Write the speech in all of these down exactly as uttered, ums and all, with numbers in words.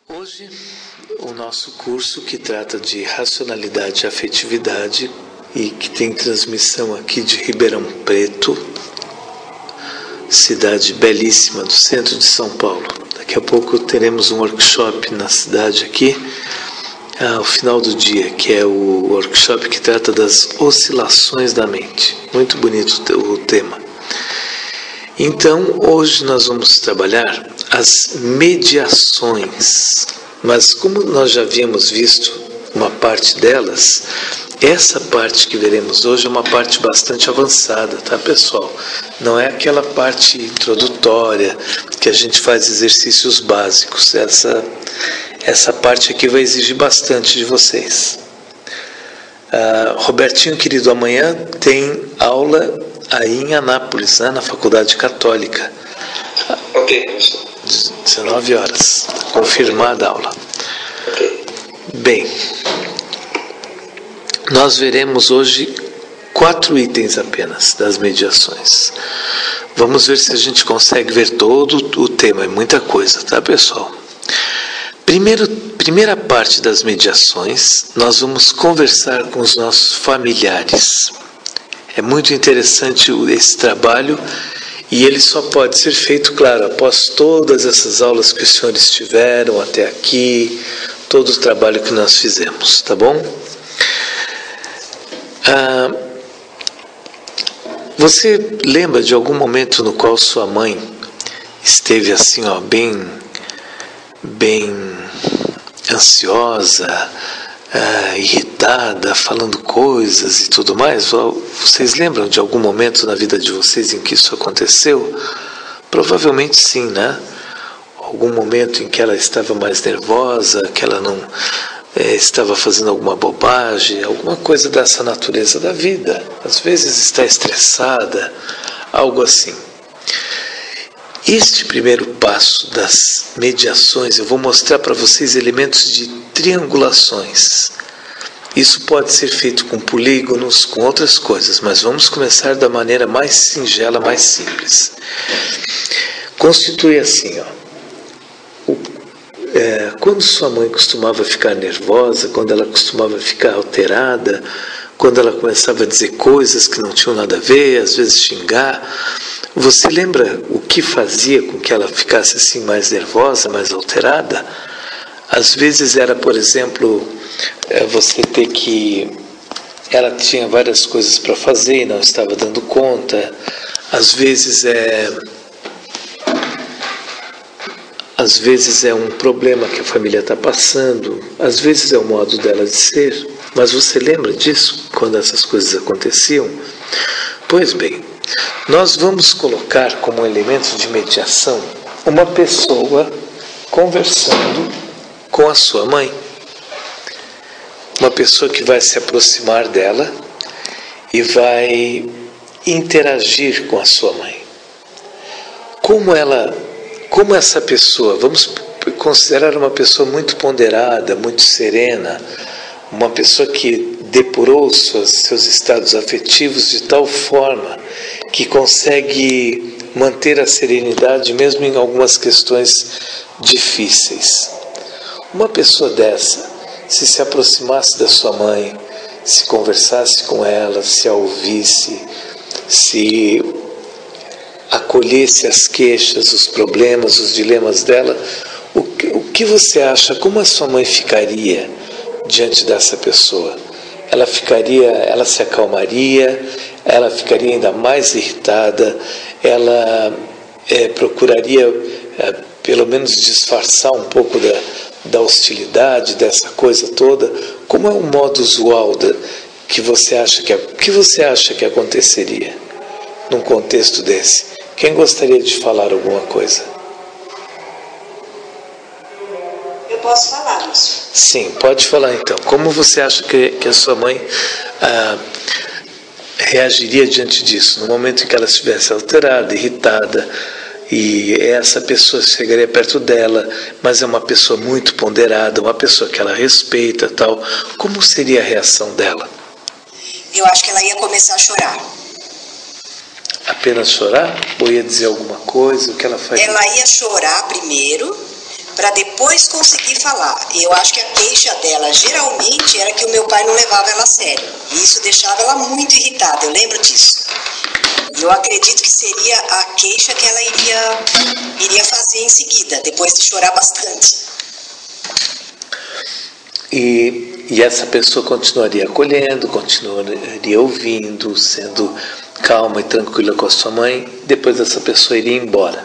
Hoje, o nosso curso que trata de racionalidade e afetividade e que tem transmissão aqui de Ribeirão Preto, cidade belíssima do centro de São Paulo. Daqui a pouco teremos um workshop na cidade aqui, ao final do dia, que é o workshop que trata das oscilações da mente. Muito bonito o tema. Então, hoje nós vamos trabalhar as mediações, mas como nós já havíamos visto uma parte delas, essa parte que veremos hoje é uma parte bastante avançada, tá, pessoal? Não é aquela parte introdutória que a gente faz exercícios básicos. Essa, essa parte aqui vai exigir bastante de vocês. Ah, Robertinho, querido, amanhã tem aula aí em Anápolis, né, na Faculdade Católica. Ok, professor. dezenove horas. Confirmada a aula. Ok. Bem, nós veremos hoje quatro itens apenas das mediações. Vamos ver se a gente consegue ver todo o tema. É muita coisa, tá, pessoal? Primeiro, primeira parte das mediações, nós vamos conversar com os nossos familiares. É muito interessante esse trabalho e ele só pode ser feito, claro, após todas essas aulas que os senhores tiveram até aqui, todo o trabalho que nós fizemos, tá bom? Ah, você lembra de algum momento no qual sua mãe esteve assim, ó, bem, bem ansiosa, ah, irritada, falando coisas e tudo mais? Vocês lembram de algum momento na vida de vocês em que isso aconteceu? Provavelmente sim, né? Algum momento em que ela estava mais nervosa, que ela não é, estava fazendo alguma bobagem, alguma coisa dessa natureza da vida. Às vezes está estressada, algo assim. Este primeiro passo das mediações, eu vou mostrar para vocês elementos de triangulações. Isso pode ser feito com polígonos, com outras coisas, mas vamos começar da maneira mais singela, mais simples. Constitui assim, ó. O, é, quando sua mãe costumava ficar nervosa, quando ela costumava ficar alterada, quando ela começava a dizer coisas que não tinham nada a ver, às vezes xingar, você lembra o que fazia com que ela ficasse assim mais nervosa, mais alterada? Às vezes era, por exemplo, você ter que... Ela tinha várias coisas para fazer e não estava dando conta. Às vezes é... Às vezes é um problema que a família está passando. Às vezes é o modo dela de ser. Mas você lembra disso, quando essas coisas aconteciam? Pois bem, nós vamos colocar como elemento de mediação uma pessoa conversando com a sua mãe. Uma pessoa que vai se aproximar dela e vai interagir com a sua mãe. Como ela, como essa pessoa, vamos considerar uma pessoa muito ponderada, muito serena, uma pessoa que depurou suas, seus estados afetivos de tal forma que consegue manter a serenidade mesmo em algumas questões difíceis. Uma pessoa dessa, se se aproximasse da sua mãe, se conversasse com ela, se a ouvisse, se acolhesse as queixas, os problemas, os dilemas dela, o que, o que você acha, como a sua mãe ficaria diante dessa pessoa? Ela ficaria, ela se acalmaria, ela ficaria ainda mais irritada, ela é, procuraria é, pelo menos disfarçar um pouco da, da hostilidade, dessa coisa toda. Como é o modo usual da, que você acha que, que você acha que aconteceria num contexto desse? Quem gostaria de falar alguma coisa? Eu posso falar, Lúcio? Sim, pode falar então. Como você acha que, que a sua mãe ah, reagiria diante disso? No momento em que ela estivesse alterada, irritada, e essa pessoa chegaria perto dela, mas é uma pessoa muito ponderada, uma pessoa que ela respeita, tal. Como seria a reação dela? Eu acho que ela ia começar a chorar. Apenas chorar? Ou ia dizer alguma coisa? O que ela faria? Ela ia chorar primeiro, para depois conseguir falar. Eu acho que a queixa dela geralmente era que o meu pai não levava ela a sério. E isso deixava ela muito irritada, eu lembro disso. Eu acredito que seria a queixa que ela iria, iria fazer em seguida, depois de chorar bastante. E, e essa pessoa continuaria acolhendo, continuaria ouvindo, sendo calma e tranquila com a sua mãe. Depois essa pessoa iria embora.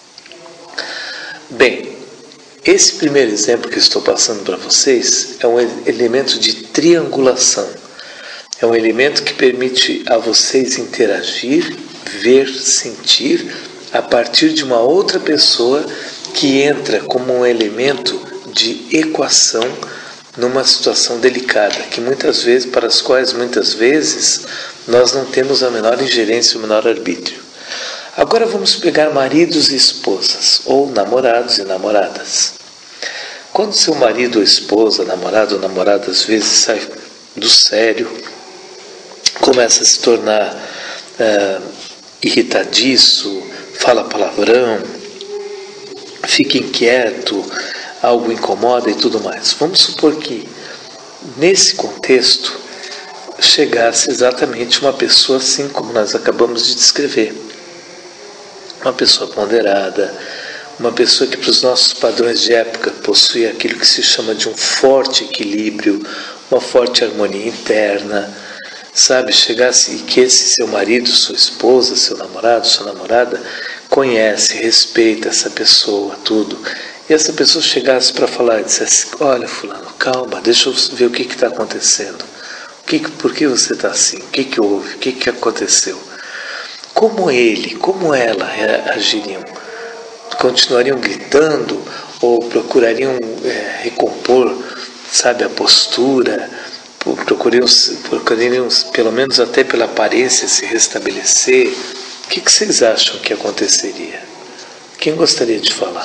Bem, esse primeiro exemplo que estou passando para vocês é um elemento de triangulação. É um elemento que permite a vocês interagir, ver, sentir a partir de uma outra pessoa que entra como um elemento de equação numa situação delicada, que muitas vezes, para as quais muitas vezes nós não temos a menor ingerência, o menor arbítrio. Agora vamos pegar maridos e esposas, ou namorados e namoradas. Quando seu marido ou esposa, namorado ou namorada, às vezes sai do sério, começa a se tornar uh, irritadiço, fala palavrão, fica inquieto, algo incomoda e tudo mais. Vamos supor que, nesse contexto, chegasse exatamente uma pessoa assim como nós acabamos de descrever. Uma pessoa ponderada, uma pessoa que para os nossos padrões de época possui aquilo que se chama de um forte equilíbrio, uma forte harmonia interna, sabe? Chegasse e que esse seu marido, sua esposa, seu namorado, sua namorada, conhece, respeita essa pessoa, tudo. E essa pessoa chegasse para falar e dissesse: olha, fulano, calma, deixa eu ver o que está acontecendo. O que, por que você está assim? O que, que houve? O que, que aconteceu? Como ele, como ela agiriam? Continuariam gritando ou procurariam é, recompor, sabe, a postura? Procurariam, procurariam, pelo menos até pela aparência, se restabelecer? O que, que vocês acham que aconteceria? Quem gostaria de falar?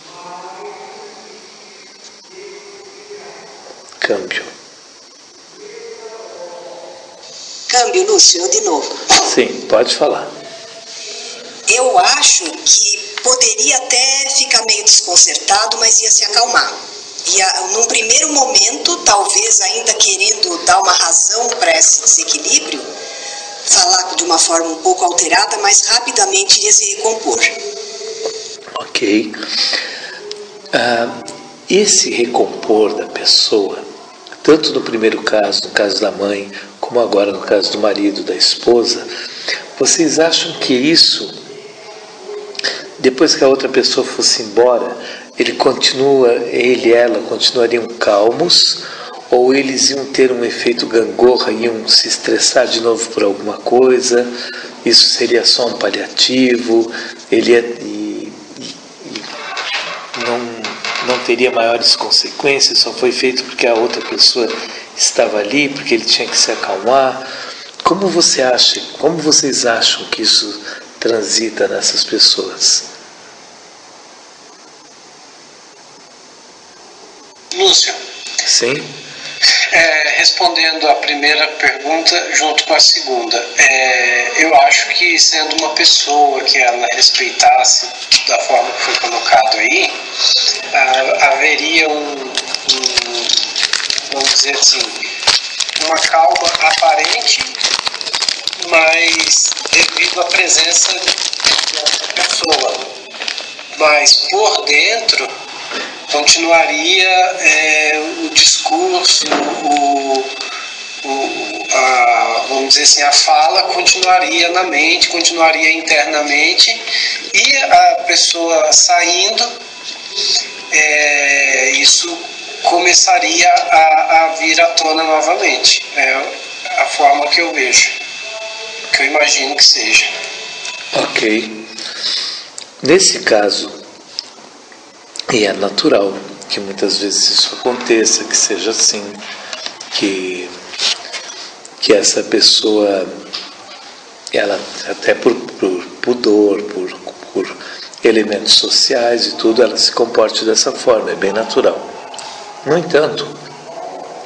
Câmbio. Câmbio, Lúcio, eu de novo. Sim, pode falar. Eu acho que poderia até ficar meio desconcertado, mas ia se acalmar. Ia, num primeiro momento, talvez ainda querendo dar uma razão para esse desequilíbrio, falar de uma forma um pouco alterada, mas rapidamente iria se recompor. Ok. Ah, esse recompor da pessoa, tanto no primeiro caso, no caso da mãe, como agora no caso do marido, da esposa, vocês acham que isso, depois que a outra pessoa fosse embora, ele continua, ele e ela continuariam calmos, ou eles iam ter um efeito gangorra, iam se estressar de novo por alguma coisa? Isso seria só um paliativo? Ele ia, e, e, e não, não teria maiores consequências? Só foi feito porque a outra pessoa estava ali, porque ele tinha que se acalmar? Como você acha, como vocês acham que isso transita nessas pessoas? Lúcio. Sim? É, respondendo a primeira pergunta junto com a segunda, é, eu acho que sendo uma pessoa que ela respeitasse da forma que foi colocado aí, a, haveria um, um, vamos dizer assim, uma calma aparente, mas devido à presença dessa pessoa, mas por dentro continuaria é, o discurso, o, o, a, vamos dizer assim, a fala continuaria na mente, continuaria internamente, e a pessoa saindo, é, isso começaria a, a vir à tona novamente. É a forma que eu vejo, que eu imagino que seja. Ok. Nesse caso, e é natural que muitas vezes isso aconteça, que seja assim, que, que essa pessoa, ela até por, por pudor, por, por elementos sociais e tudo, ela se comporte dessa forma, é bem natural. No entanto,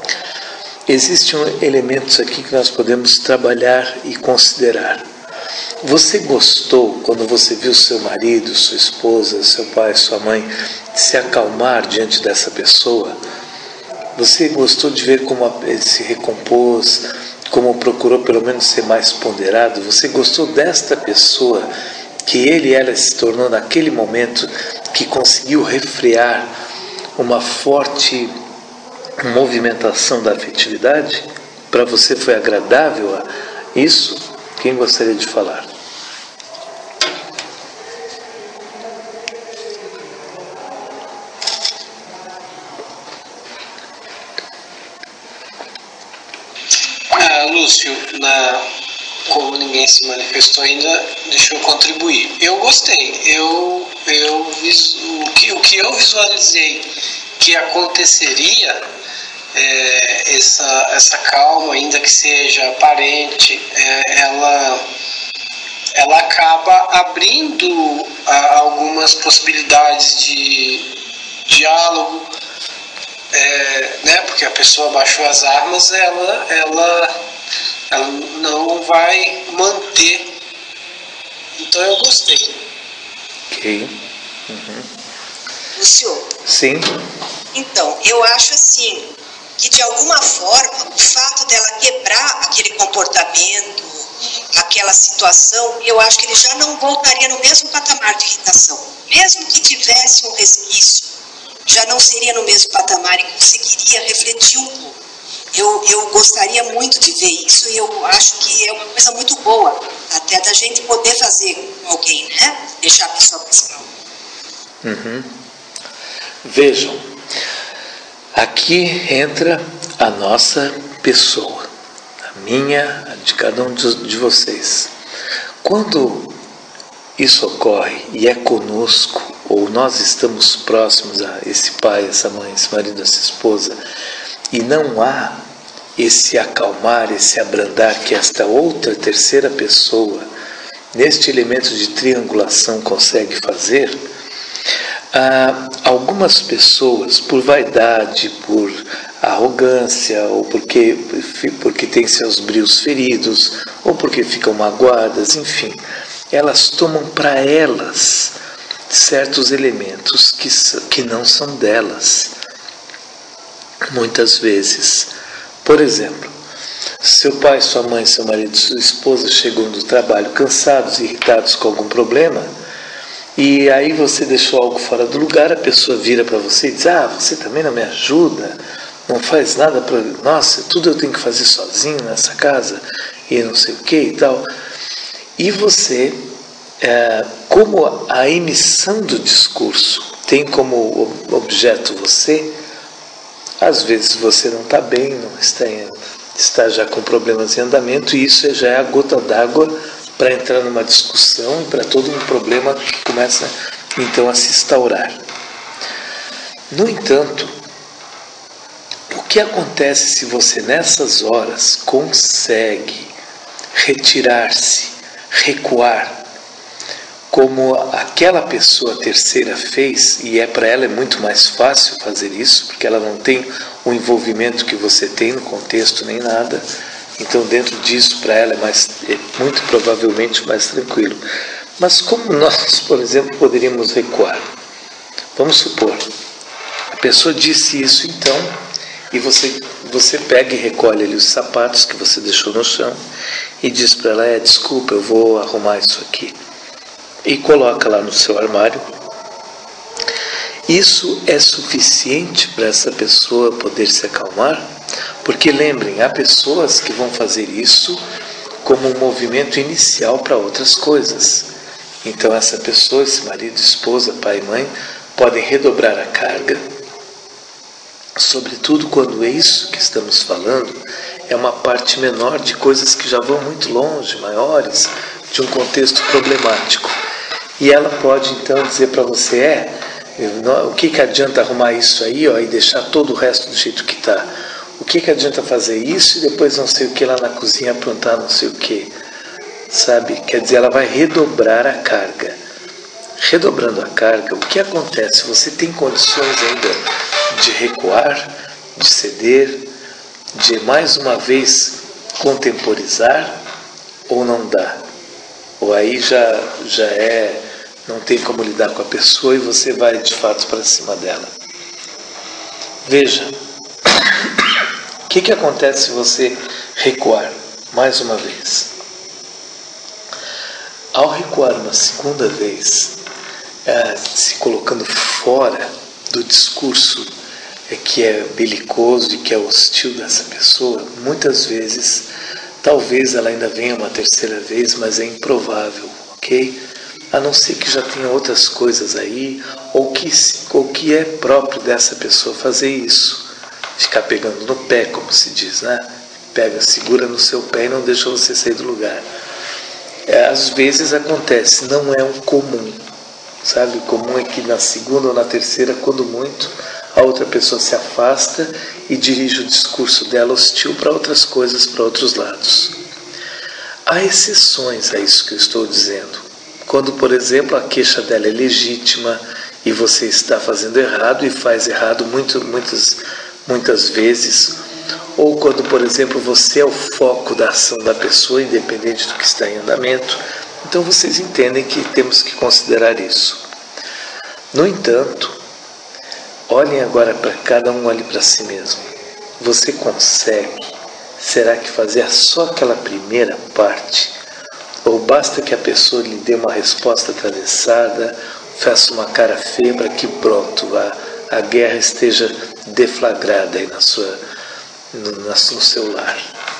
existem elementos aqui que nós podemos trabalhar e considerar. Você gostou quando você viu seu marido, sua esposa, seu pai, sua mãe se acalmar diante dessa pessoa? Você gostou de ver como ele se recompôs, como procurou pelo menos ser mais ponderado? Você gostou desta pessoa que ele e ela se tornou naquele momento, que conseguiu refrear uma forte movimentação da afetividade? Para você foi agradável isso? Quem gostaria de falar? Ah, Lúcio, na, como ninguém se manifestou ainda, deixa eu contribuir. Eu gostei. Eu, eu, o, que, o que eu visualizei que aconteceria, é, essa, essa calma, ainda que seja aparente, é, ela, ela acaba abrindo a, algumas possibilidades de diálogo, é, né, porque a pessoa baixou as armas, ela, ela, ela não vai manter. Então eu gostei. Ok. Uhum. Lúcio? Sim. Então, eu acho assim, que de alguma forma, o fato dela quebrar aquele comportamento, aquela situação, eu acho que ele já não voltaria no mesmo patamar de irritação. Mesmo que tivesse um resquício, já não seria no mesmo patamar e conseguiria refletir um pouco. Eu, eu gostaria muito de ver isso e eu acho que é uma coisa muito boa, até da gente poder fazer com alguém, né? Deixar a pessoa mais calma. Uhum. Vejam, aqui entra a nossa pessoa, a minha, a de cada um de vocês. Quando isso ocorre e é conosco, ou nós estamos próximos a esse pai, essa mãe, esse marido, essa esposa, e não há esse acalmar, esse abrandar que esta outra terceira pessoa, neste elemento de triangulação, consegue fazer, ah, algumas pessoas, por vaidade, por arrogância, ou porque, porque têm seus brios feridos, ou porque ficam magoadas, enfim, elas tomam para elas certos elementos que, que não são delas. Muitas vezes, por exemplo, seu pai, sua mãe, seu marido, sua esposa chegam do trabalho cansados, irritados com algum problema, e aí você deixou algo fora do lugar, a pessoa vira para você e diz: ah, você também não me ajuda, não faz nada para... Nossa, tudo eu tenho que fazer sozinho nessa casa, e não sei o que e tal. E você, é, como a emissão do discurso tem como objeto você, às vezes você não está bem, não está, em, está já com problemas em andamento, e isso já é a gota d'água para entrar numa discussão e para todo um problema que começa então a se instaurar. No entanto, o que acontece se você nessas horas consegue retirar-se, recuar, como aquela pessoa terceira fez, e é para ela é muito mais fácil fazer isso, porque ela não tem o envolvimento que você tem no contexto nem nada, então dentro disso para ela é, mais, é muito provavelmente mais tranquilo. Mas como nós, por exemplo, poderíamos recuar? Vamos supor, a pessoa disse isso então, e você, você pega e recolhe ali os sapatos que você deixou no chão e diz para ela: é, desculpa, eu vou arrumar isso aqui. E coloca lá no seu armário. Isso é suficiente para essa pessoa poder se acalmar? Porque lembrem, há pessoas que vão fazer isso como um movimento inicial para outras coisas. Então essa pessoa, esse marido, esposa, pai e mãe, podem redobrar a carga, sobretudo quando é isso que estamos falando é uma parte menor de coisas que já vão muito longe, maiores, de um contexto problemático. E ela pode então dizer para você: é, o que, que adianta arrumar isso aí, ó, e deixar todo o resto do jeito que está? O que, que adianta fazer isso e depois não sei o que lá na cozinha aprontar não sei o que? Sabe? Quer dizer, ela vai redobrar a carga. Redobrando a carga, o que acontece? Você tem condições ainda de recuar, de ceder, de mais uma vez contemporizar, ou não dá? Ou aí já, já é, não tem como lidar com a pessoa e você vai de fato para cima dela. Veja, o que, que acontece se você recuar mais uma vez? Ao recuar uma segunda vez, é, se colocando fora do discurso é, que é belicoso e que é hostil dessa pessoa, muitas vezes, talvez ela ainda venha uma terceira vez, mas é improvável, ok? A não ser que já tenha outras coisas aí, ou que, ou que é próprio dessa pessoa fazer isso, ficar pegando no pé, como se diz, né? Pega, segura no seu pé e não deixa você sair do lugar. É, às vezes acontece, não é um comum, sabe? O comum é que na segunda ou na terceira, quando muito, a outra pessoa se afasta e dirige o discurso dela hostil para outras coisas, para outros lados. Há exceções a isso que eu estou dizendo. Quando, por exemplo, a queixa dela é legítima e você está fazendo errado e faz errado muito, muitas, muitas vezes, ou quando, por exemplo, você é o foco da ação da pessoa, independente do que está em andamento, então vocês entendem que temos que considerar isso. No entanto, olhem agora para cada um, olhe para si mesmo. Você consegue, será que fazer só aquela primeira parte? Ou basta que a pessoa lhe dê uma resposta atravessada, faça uma cara feia para que pronto, a, a guerra esteja deflagrada aí na sua, no, no seu lar?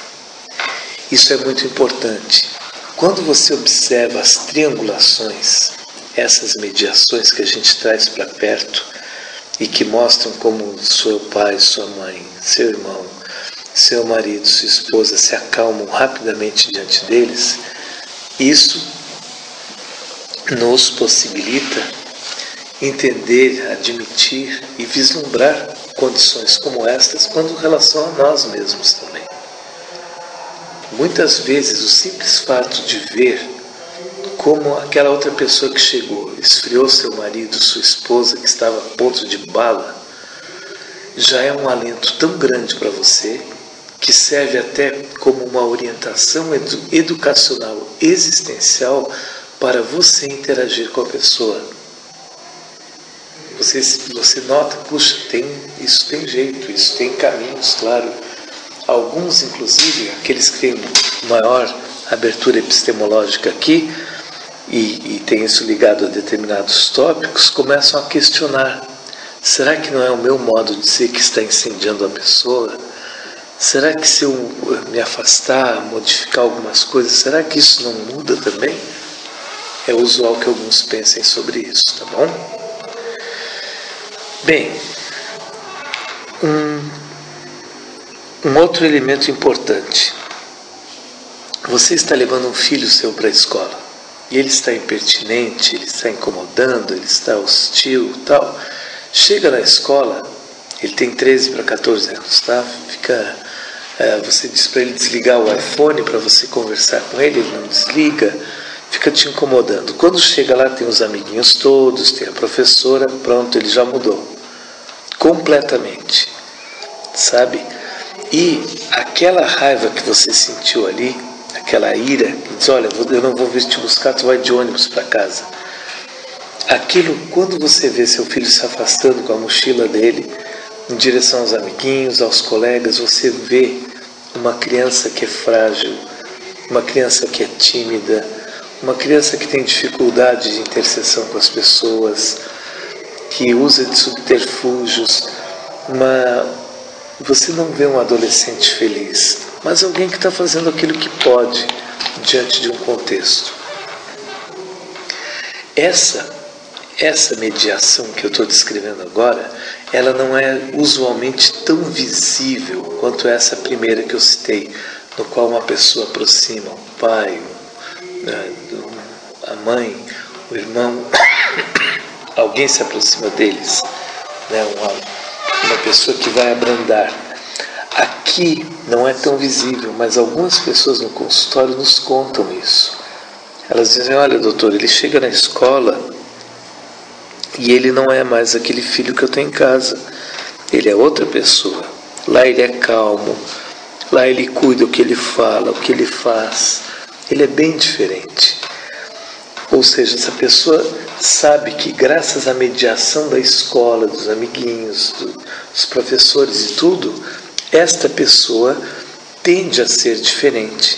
Isso é muito importante. Quando você observa as triangulações, essas mediações que a gente traz para perto e que mostram como seu pai, sua mãe, seu irmão, seu marido, sua esposa se acalmam rapidamente diante deles, isso nos possibilita entender, admitir e vislumbrar condições como estas quando em relação a nós mesmos também. Muitas vezes o simples fato de ver como aquela outra pessoa que chegou, esfriou seu marido, sua esposa que estava a ponto de bala, já é um alento tão grande para você que serve até como uma orientação edu- educacional existencial para você interagir com a pessoa. Você, você nota, puxa, tem, isso tem jeito, isso tem caminhos, claro. Alguns, inclusive, aqueles que têm maior abertura epistemológica aqui, e, e tem isso ligado a determinados tópicos, começam a questionar. Será que não é o meu modo de ser que está incendiando a pessoa? Será que se eu me afastar, modificar algumas coisas, será que isso não muda também? É usual que alguns pensem sobre isso, tá bom? Bem, um, um outro elemento importante. Você está levando um filho seu para a escola e ele está impertinente, ele está incomodando, ele está hostil, tal. Chega na escola, ele tem treze para quatorze anos, tá? Fica, é, você diz para ele desligar o iPhone para você conversar com ele, ele não desliga, fica te incomodando. Quando chega lá tem os amiguinhos todos, tem a professora, pronto, ele já mudou completamente, sabe? E aquela raiva que você sentiu ali, aquela ira, que diz, olha, eu não vou vir te buscar, tu vai de ônibus para casa. Aquilo, quando você vê seu filho se afastando com a mochila dele, em direção aos amiguinhos, aos colegas, você vê uma criança que é frágil, uma criança que é tímida, uma criança que tem dificuldade de interseção com as pessoas, que usa de subterfúgios, uma... você não vê um adolescente feliz, mas alguém que está fazendo aquilo que pode diante de um contexto. Essa, essa mediação que eu estou descrevendo agora, ela não é usualmente tão visível quanto essa primeira que eu citei, no qual uma pessoa aproxima o pai, a mãe, o irmão, alguém se aproxima deles, né? uma, uma pessoa que vai abrandar. Aqui não é tão visível, mas algumas pessoas no consultório nos contam isso. Elas dizem, olha doutor, ele chega na escola e ele não é mais aquele filho que eu tenho em casa, ele é outra pessoa. Lá ele é calmo, lá ele cuida o que ele fala, o que ele faz, ele é bem diferente. Ou seja, essa pessoa sabe que graças à mediação da escola, dos amiguinhos, dos professores e tudo, esta pessoa tende a ser diferente.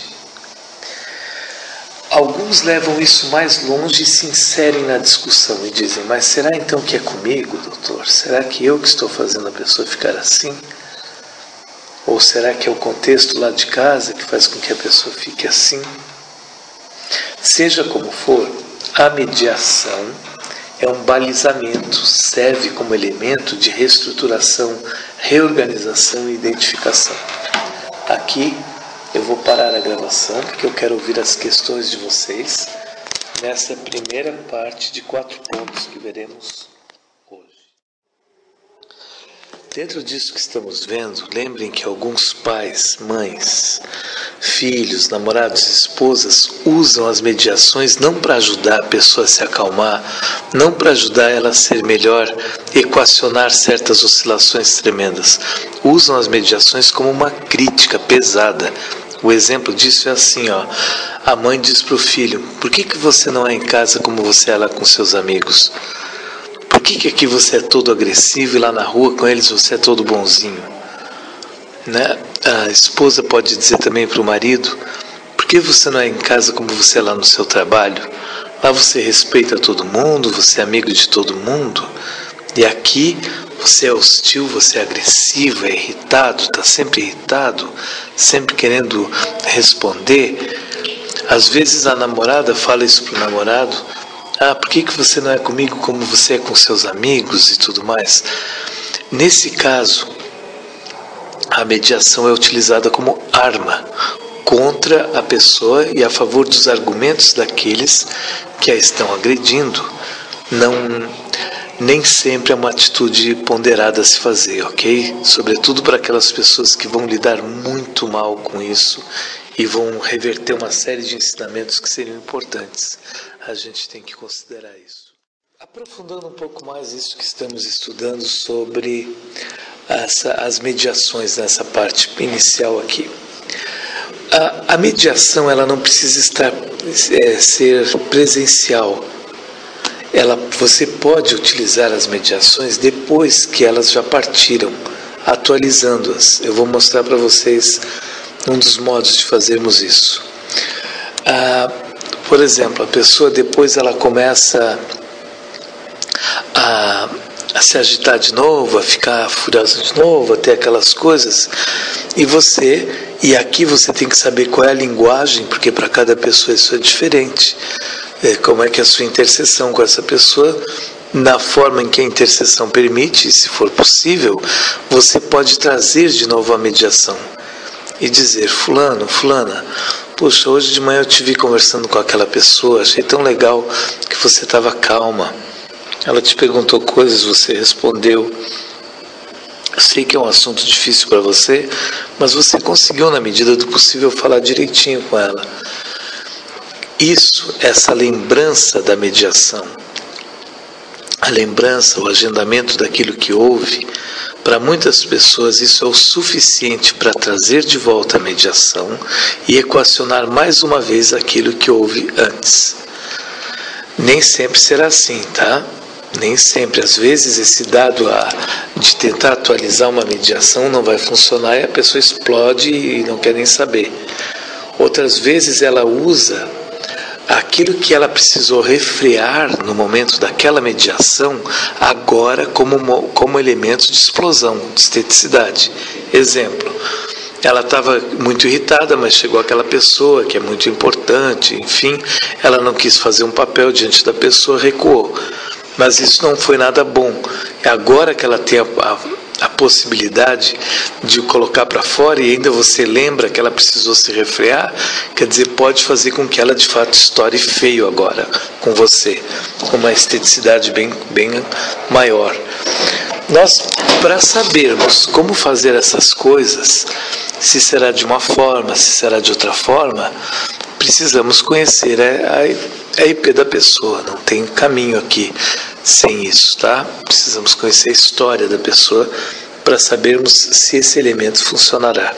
Alguns levam isso mais longe e se inserem na discussão e dizem: mas será então que é comigo, doutor? Será que eu que estou fazendo a pessoa ficar assim? Ou será que é o contexto lá de casa que faz com que a pessoa fique assim? Seja como for, a mediação é um balizamento, serve como elemento de reestruturação, reorganização e identificação. Aqui eu vou parar a gravação porque eu quero ouvir as questões de vocês nessa primeira parte de quatro pontos que veremos hoje. Dentro disso que estamos vendo, lembrem que alguns pais, mães, filhos, namorados, esposas usam as mediações não para ajudar a pessoa a se acalmar, não para ajudar ela a ser melhor, equacionar certas oscilações tremendas. Usam as mediações como uma crítica pesada. O exemplo disso é assim, ó. A mãe diz para o filho: por que, que você não é em casa como você é lá com seus amigos? Por que, que aqui você é todo agressivo e lá na rua com eles você é todo bonzinho? Né? A esposa pode dizer também para o marido: por que você não é em casa como você é lá no seu trabalho? Lá você respeita todo mundo, você é amigo de todo mundo, e aqui você é hostil, você é agressivo, é irritado, está sempre irritado, sempre querendo responder. Às vezes a namorada fala isso para o namorado: ah, por que, que você não é comigo como você é com seus amigos e tudo mais? Nesse caso, a mediação é utilizada como arma contra a pessoa e a favor dos argumentos daqueles que a estão agredindo. Não, nem sempre é uma atitude ponderada a se fazer, ok? Sobretudo para aquelas pessoas que vão lidar muito mal com isso e vão reverter uma série de ensinamentos que seriam importantes. A gente tem que considerar isso. Aprofundando um pouco mais isso que estamos estudando sobre essa, as mediações nessa parte inicial aqui. A, a mediação ela não precisa estar, é, ser presencial. Ela, você pode utilizar as mediações depois que elas já partiram, atualizando-as. Eu vou mostrar para vocês um dos modos de fazermos isso. Ah, por exemplo, a pessoa depois ela começa a, a se agitar de novo, a ficar furiosa de novo, a ter aquelas coisas, e você, e aqui você tem que saber qual é a linguagem, porque para cada pessoa isso é diferente. É, como é que é a sua interseção com essa pessoa, na forma em que a interseção permite, se for possível, você pode trazer de novo a mediação e dizer: fulano, fulana, poxa, hoje de manhã eu te vi conversando com aquela pessoa, achei tão legal que você estava calma, ela te perguntou coisas, você respondeu, eu sei que é um assunto difícil para você, mas você conseguiu na medida do possível falar direitinho com ela. Isso, essa lembrança da mediação, a lembrança, o agendamento daquilo que houve, para muitas pessoas isso é o suficiente para trazer de volta a mediação e equacionar mais uma vez aquilo que houve antes. Nem sempre será assim, tá? Nem sempre. Às vezes esse dado a, de tentar atualizar uma mediação não vai funcionar e a pessoa explode e não quer nem saber. Outras vezes ela usa aquilo que ela precisou refrear no momento daquela mediação, agora como, como elemento de explosão, de esteticidade. Exemplo, ela estava muito irritada, mas chegou aquela pessoa que é muito importante, enfim, ela não quis fazer um papel diante da pessoa, recuou. Mas isso não foi nada bom. Agora que ela tem a, a a possibilidade de colocar para fora e ainda você lembra que ela precisou se refrear, quer dizer, pode fazer com que ela de fato estoure feio agora com você, com uma esteticidade bem, bem maior. Nós, para sabermos como fazer essas coisas, se será de uma forma, se será de outra forma, precisamos conhecer a, a, a I P da pessoa, não tem caminho aqui sem isso, tá? Precisamos conhecer a história da pessoa para sabermos se esse elemento funcionará.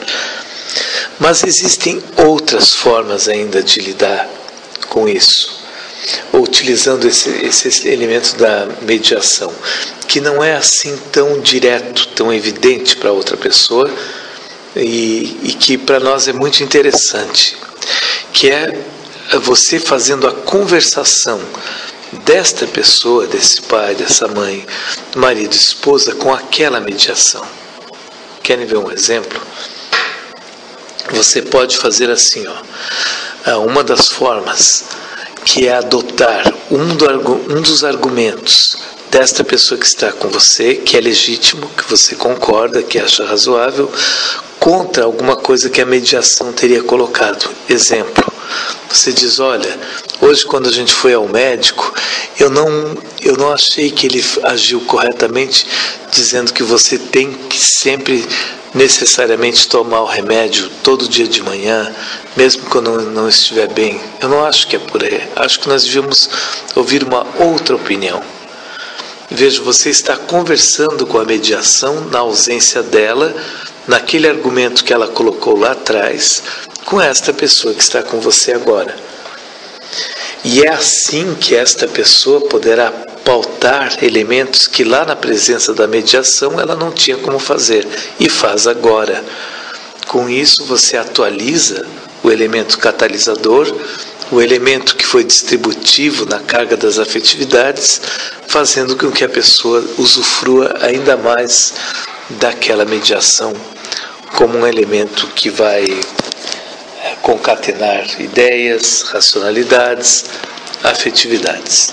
Mas existem outras formas ainda de lidar com isso. Ou utilizando esse, esse elemento da mediação, que não é assim tão direto, tão evidente para outra pessoa, e, e que para nós é muito interessante, que é você fazendo a conversação desta pessoa, desse pai, dessa mãe, marido, esposa, com aquela mediação. Querem ver um exemplo? Você pode fazer assim, ó, uma das formas, que é adotar um, do, um dos argumentos desta pessoa que está com você, que é legítimo, que você concorda, que acha razoável, contra alguma coisa que a mediação teria colocado. Exemplo, você diz, olha, hoje quando a gente foi ao médico, eu não, eu não achei que ele agiu corretamente, dizendo que você tem que sempre necessariamente tomar o remédio todo dia de manhã, mesmo quando não, não estiver bem. Eu não acho que é por aí. Acho que nós devíamos ouvir uma outra opinião. Veja, você está conversando com a mediação na ausência dela, naquele argumento que ela colocou lá atrás, com esta pessoa que está com você agora. E é assim que esta pessoa poderá pautar elementos que lá na presença da mediação ela não tinha como fazer, e faz agora. Com isso você atualiza o elemento catalisador, o elemento que foi distributivo na carga das afetividades, fazendo com que a pessoa usufrua ainda mais daquela mediação como um elemento que vai concatenar ideias, racionalidades, afetividades.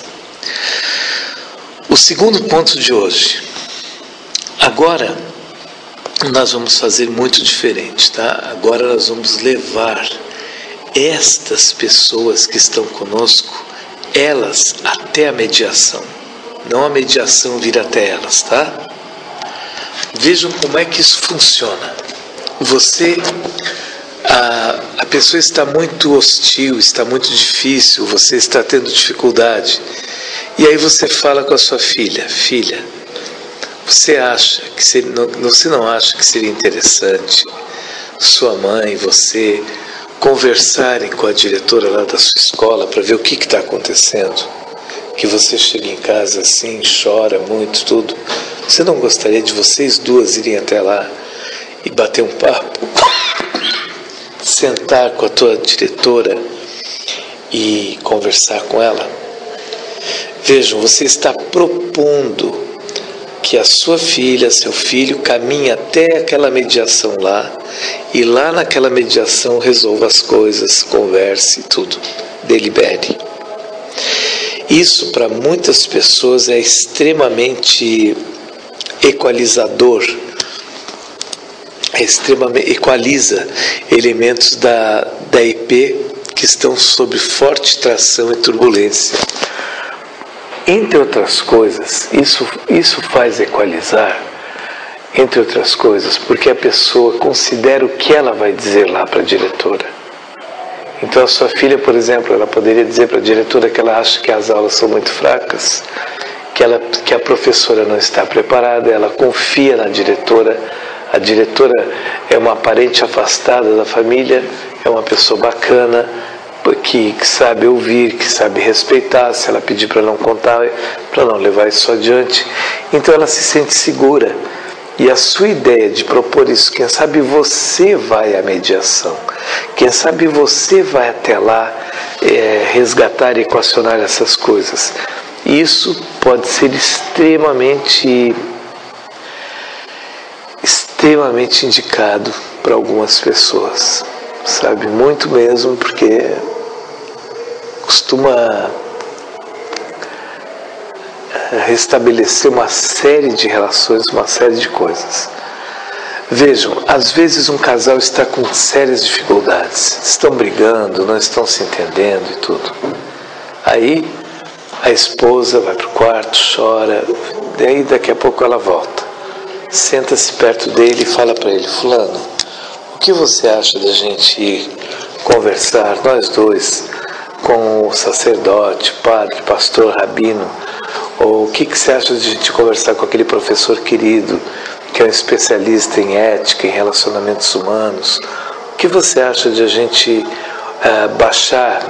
O segundo ponto de hoje. Agora nós vamos fazer muito diferente, tá? Agora nós vamos levar estas pessoas que estão conosco, elas até a mediação, não a mediação vir até elas, tá? Vejam como é que isso funciona. Você, a, a pessoa está muito hostil, está muito difícil, você está tendo dificuldade, e aí você fala com a sua filha, filha, você acha que seria, não, você não acha que seria interessante sua mãe e você conversarem com a diretora lá da sua escola para ver o que está acontecendo? Que você chega em casa assim, chora muito, tudo. Você não gostaria de vocês duas irem até lá e bater um papo? Sentar com a tua diretora e conversar com ela? Vejam, você está propondo que a sua filha, seu filho, caminhe até aquela mediação lá, e lá naquela mediação resolva as coisas, converse e tudo, delibere. Isso para muitas pessoas é extremamente equalizador, é extremamente, equaliza elementos da, da E P que estão sob forte tração e turbulência. Entre outras coisas, isso, isso faz equalizar, entre outras coisas, porque a pessoa considera o que ela vai dizer lá para a diretora. Então a sua filha, por exemplo, ela poderia dizer para a diretora que ela acha que as aulas são muito fracas, que, ela, que a professora não está preparada, ela confia na diretora, a diretora é uma parente afastada da família, é uma pessoa bacana, Que, que sabe ouvir, que sabe respeitar, se ela pedir para não contar, para não levar isso adiante. Então ela se sente segura. E a sua ideia de propor isso, quem sabe você vai à mediação, quem sabe você vai até lá é, resgatar e equacionar essas coisas. Isso pode ser extremamente, extremamente indicado para algumas pessoas, sabe? Muito mesmo, porque costuma restabelecer uma série de relações, uma série de coisas. Vejam, às vezes um casal está com sérias dificuldades, estão brigando, não estão se entendendo e tudo. Aí a esposa vai para o quarto, chora, daí daqui a pouco ela volta, senta-se perto dele e fala para ele, fulano, o que você acha da gente ir conversar, nós dois, com o sacerdote, padre, pastor, rabino, ou o que, que você acha de a gente conversar com aquele professor querido, que é um especialista em ética, em relacionamentos humanos? O que você acha de a gente uh, baixar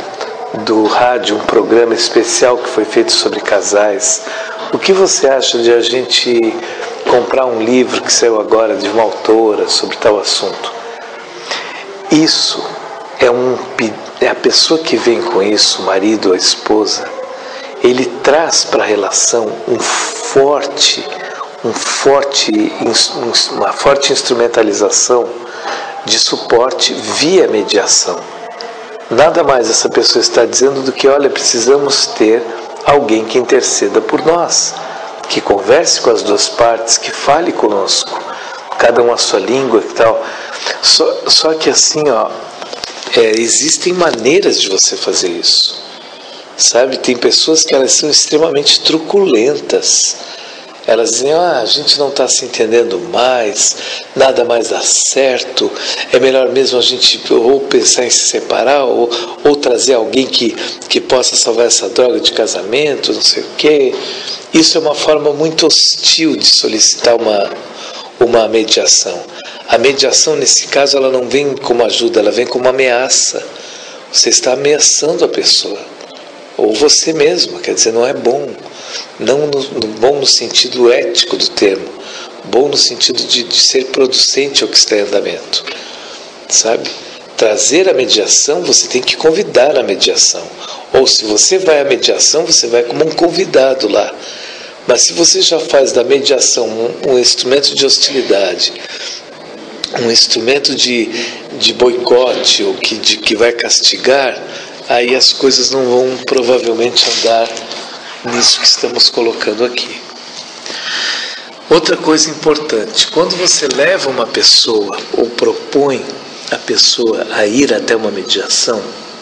do rádio um programa especial que foi feito sobre casais. O que você acha de a gente comprar um livro que saiu agora de uma autora sobre tal assunto? Isso é, um, é a pessoa que vem com isso, o marido ou a esposa, ele traz para a relação um forte, um forte, uma forte instrumentalização de suporte via mediação. Nada mais essa pessoa está dizendo do que, olha, precisamos ter alguém que interceda por nós, que converse com as duas partes, que fale conosco, cada um a sua língua e tal. Só, só que assim, ó, é, existem maneiras de você fazer isso, sabe? Tem pessoas que elas são extremamente truculentas. Elas dizem, ah, a gente não está se entendendo mais, nada mais dá certo, é melhor mesmo a gente ou pensar em se separar, ou, ou trazer alguém que, que possa salvar essa droga de casamento, não sei o quê. Isso é uma forma muito hostil de solicitar uma, uma mediação. A mediação, nesse caso, ela não vem como ajuda, ela vem como ameaça. Você está ameaçando a pessoa, ou você mesmo, quer dizer, não é bom. Não no, no, bom no sentido ético do termo, bom no sentido de, de ser producente ao que está em andamento, sabe? Trazer a mediação, você tem que convidar a mediação, ou se você vai à mediação, você vai como um convidado lá. Mas se você já faz da mediação um, um instrumento de hostilidade, um instrumento de, de boicote, ou que, de, que vai castigar, aí as coisas não vão provavelmente andar nisso que estamos colocando aqui. Outra coisa importante, quando você leva uma pessoa ou propõe a pessoa a ir até uma mediação,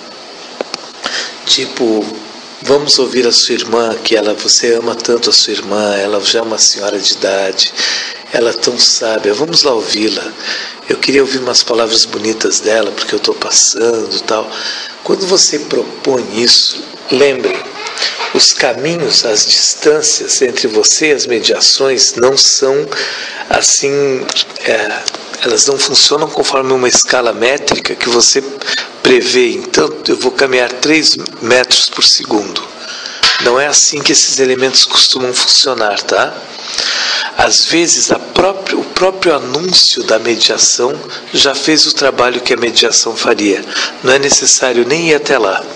tipo, vamos ouvir a sua irmã, que ela, você ama tanto a sua irmã, ela já é uma senhora de idade, ela é tão sábia, vamos lá ouvi-la, eu queria ouvir umas palavras bonitas dela, porque eu estou passando e tal. Quando você propõe isso, lembre, os caminhos, as distâncias entre você e as mediações não são assim, é, elas não funcionam conforme uma escala métrica que você prevê. Então, eu vou caminhar três metros por segundo. Não é assim que esses elementos costumam funcionar, tá? Às vezes, a própria, o próprio anúncio da mediação já fez o trabalho que a mediação faria. Não é necessário nem ir até lá.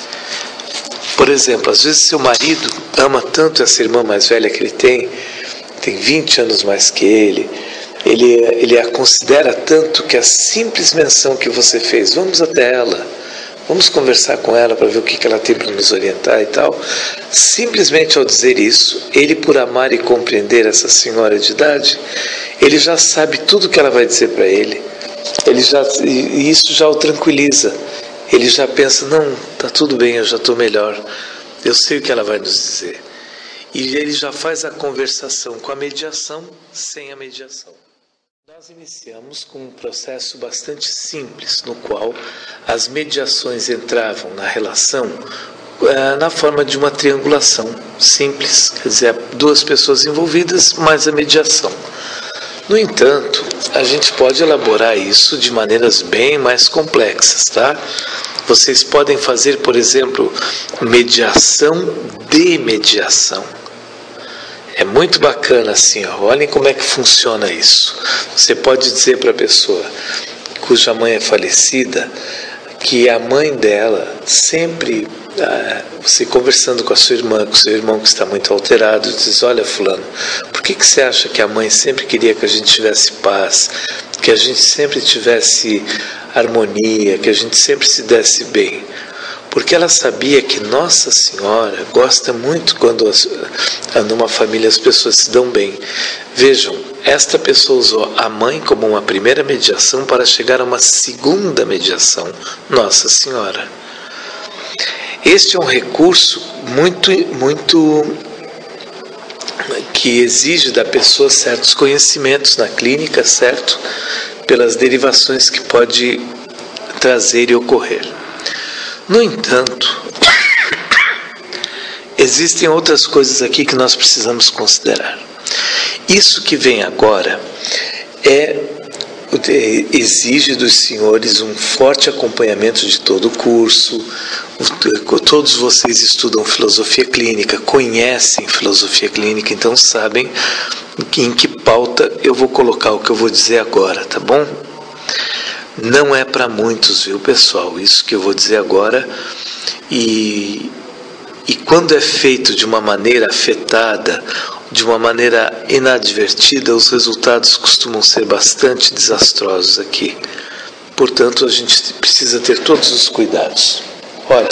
Por exemplo, às vezes seu marido ama tanto essa irmã mais velha que ele tem, tem vinte anos mais que ele, ele, ele a considera tanto que a simples menção que você fez, vamos até ela, vamos conversar com ela para ver o que, que ela tem para nos orientar e tal, simplesmente ao dizer isso, ele, por amar e compreender essa senhora de idade, ele já sabe tudo o que ela vai dizer para ele, ele já, e isso já o tranquiliza. Ele já pensa, não, está tudo bem, eu já estou melhor, eu sei o que ela vai nos dizer. E ele já faz a conversação com a mediação, sem a mediação. Nós iniciamos com um processo bastante simples, no qual as mediações entravam na relação uh, na forma de uma triangulação simples, quer dizer, duas pessoas envolvidas mais a mediação. No entanto, a gente pode elaborar isso de maneiras bem mais complexas, tá? Vocês podem fazer, por exemplo, mediação de mediação. É muito bacana assim, ó. Olhem como é que funciona isso. Você pode dizer para a pessoa cuja mãe é falecida que a mãe dela sempre... Ah, você conversando com a sua irmã, com o seu irmão que está muito alterado, diz, olha fulano, por que, que você acha que a mãe sempre queria que a gente tivesse paz, que a gente sempre tivesse harmonia, que a gente sempre se desse bem? Porque ela sabia que Nossa Senhora gosta muito quando as, numa família as pessoas se dão bem. Vejam, esta pessoa usou a mãe como uma primeira mediação para chegar a uma segunda mediação, Nossa Senhora. Este é um recurso muito, muito que exige da pessoa certos conhecimentos na clínica, certo? Pelas derivações que pode trazer e ocorrer. No entanto, existem outras coisas aqui que nós precisamos considerar. Isso que vem agora é exige dos senhores um forte acompanhamento de todo o curso. Todos vocês estudam filosofia clínica, conhecem filosofia clínica, então sabem em que pauta eu vou colocar o que eu vou dizer agora, tá bom? Não é para muitos, viu, pessoal? Isso que eu vou dizer agora. E, e quando é feito de uma maneira afetada, de uma maneira inadvertida, os resultados costumam ser bastante desastrosos aqui. Portanto, a gente precisa ter todos os cuidados. Olha,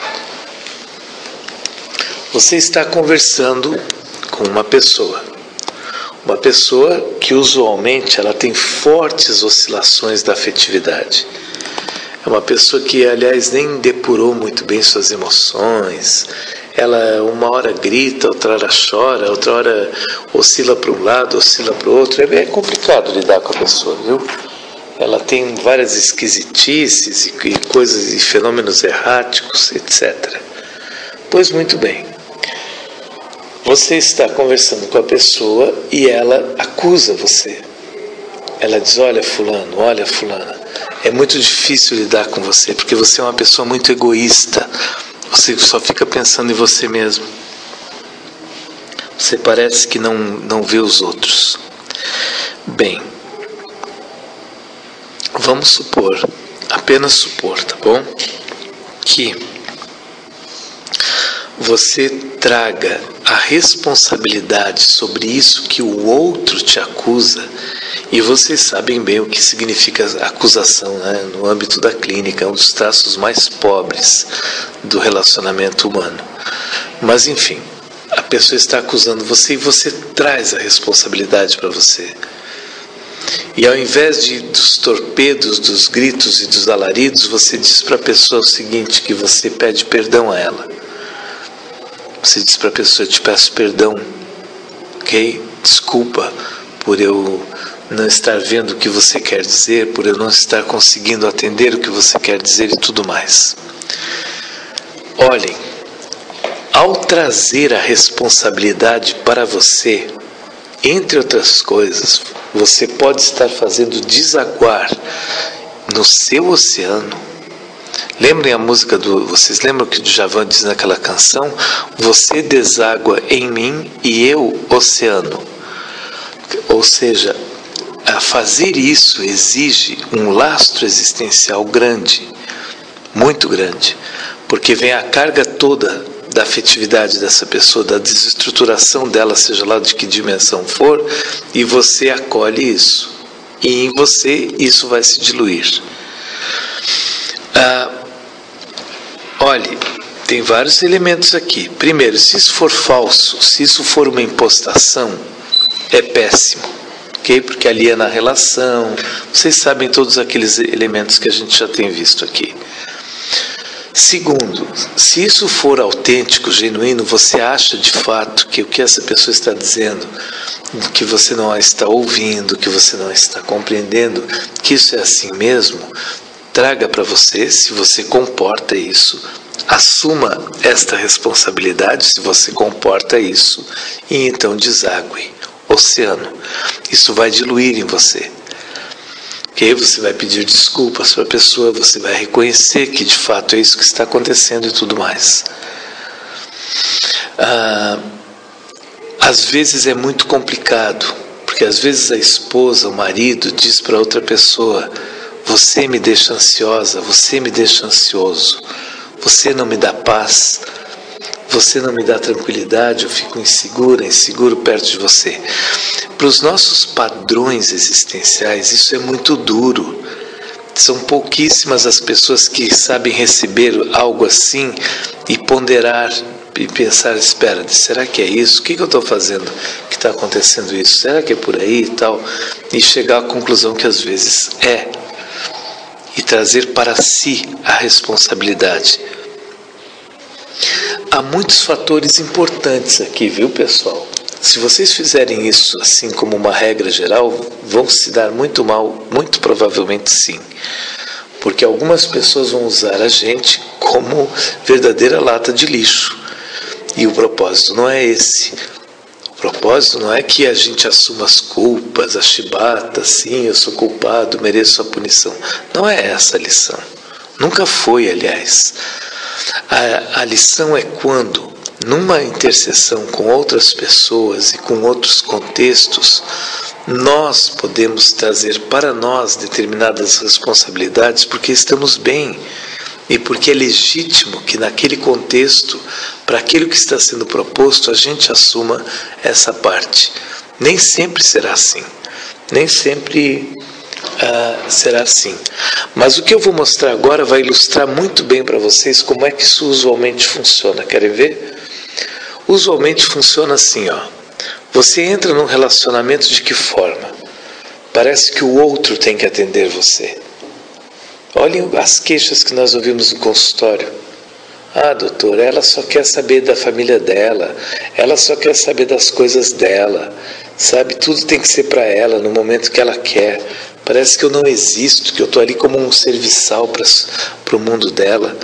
você está conversando com uma pessoa. Uma pessoa que usualmente ela tem fortes oscilações da afetividade. É uma pessoa que, aliás, nem depurou muito bem suas emoções. Ela uma hora grita, outra hora chora, outra hora oscila para um lado, oscila para o outro. É bem complicado lidar com a pessoa, viu? Ela tem várias esquisitices e, e coisas e fenômenos erráticos, etcétera. Pois muito bem. Você está conversando com a pessoa e ela acusa você. Ela diz, olha fulano, olha fulana, é muito difícil lidar com você, porque você é uma pessoa muito egoísta. Você só fica pensando em você mesmo. Você parece que não, não vê os outros. Bem, vamos supor, apenas supor, tá bom? Que você traga a responsabilidade sobre isso que o outro te acusa, e vocês sabem bem o que significa acusação, né? No âmbito da clínica, é um dos traços mais pobres do relacionamento humano. Mas enfim, a pessoa está acusando você e você traz a responsabilidade para você. E ao invés de, dos torpedos, dos gritos e dos alaridos, você diz para a pessoa o seguinte, que você pede perdão a ela. Você diz para a pessoa, eu te peço perdão, ok? Desculpa por eu não estar vendo o que você quer dizer, por eu não estar conseguindo atender o que você quer dizer e tudo mais. Olhem, ao trazer a responsabilidade para você, entre outras coisas, você pode estar fazendo desaguar no seu oceano. Lembrem a música do... Vocês lembram que o Djavan diz naquela canção? Você deságua em mim e eu oceano. Ou seja, a fazer isso exige um lastro existencial grande, muito grande, porque vem a carga toda da afetividade dessa pessoa, da desestruturação dela, seja lá de que dimensão for, e você acolhe isso. E em você isso vai se diluir. Ah, olhe, tem vários elementos aqui. Primeiro, se isso for falso, se isso for uma impostação, é péssimo, ok? Porque ali é na relação, vocês sabem todos aqueles elementos que a gente já tem visto aqui. Segundo, se isso for autêntico, genuíno, você acha de fato que o que essa pessoa está dizendo, que você não a está ouvindo, que você não está compreendendo, que isso é assim mesmo, traga para você, se você comporta isso, assuma esta responsabilidade se você comporta isso, e então deságue, oceano. Isso vai diluir em você. Que aí você vai pedir desculpas para a pessoa, você vai reconhecer que de fato é isso que está acontecendo e tudo mais. Ah, às vezes é muito complicado, porque às vezes a esposa, o marido diz para outra pessoa, você me deixa ansiosa, você me deixa ansioso, você não me dá paz, você não me dá tranquilidade, eu fico insegura, inseguro perto de você. Para os nossos padrões existenciais, isso é muito duro. São pouquíssimas as pessoas que sabem receber algo assim e ponderar e pensar, espera, será que é isso? O que, que eu estou fazendo que está acontecendo isso? Será que é por aí e tal? E chegar à conclusão que às vezes é. E trazer para si a responsabilidade. Há muitos fatores importantes aqui, viu, pessoal? Se vocês fizerem isso assim como uma regra geral, vão se dar muito mal, muito provavelmente sim. Porque algumas pessoas vão usar a gente como verdadeira lata de lixo. E o propósito não é esse. O propósito não é que a gente assuma as culpas, a chibata, sim, eu sou culpado, mereço a punição. Não é essa a lição. Nunca foi, aliás. A, a lição é quando, numa interseção com outras pessoas e com outros contextos, nós podemos trazer para nós determinadas responsabilidades porque estamos bem e porque é legítimo que naquele contexto, para aquilo que está sendo proposto, a gente assuma essa parte. Nem sempre será assim, nem sempre uh, será assim. Mas o que eu vou mostrar agora vai ilustrar muito bem para vocês como é que isso usualmente funciona. Querem ver? Usualmente funciona assim, ó. Você entra num relacionamento de que forma? Parece que o outro tem que atender você. Olhem as queixas que nós ouvimos no consultório. Ah, doutor, ela só quer saber da família dela, ela só quer saber das coisas dela, sabe? Tudo tem que ser para ela no momento que ela quer. Parece que eu não existo, que eu estou ali como um serviçal para o mundo dela.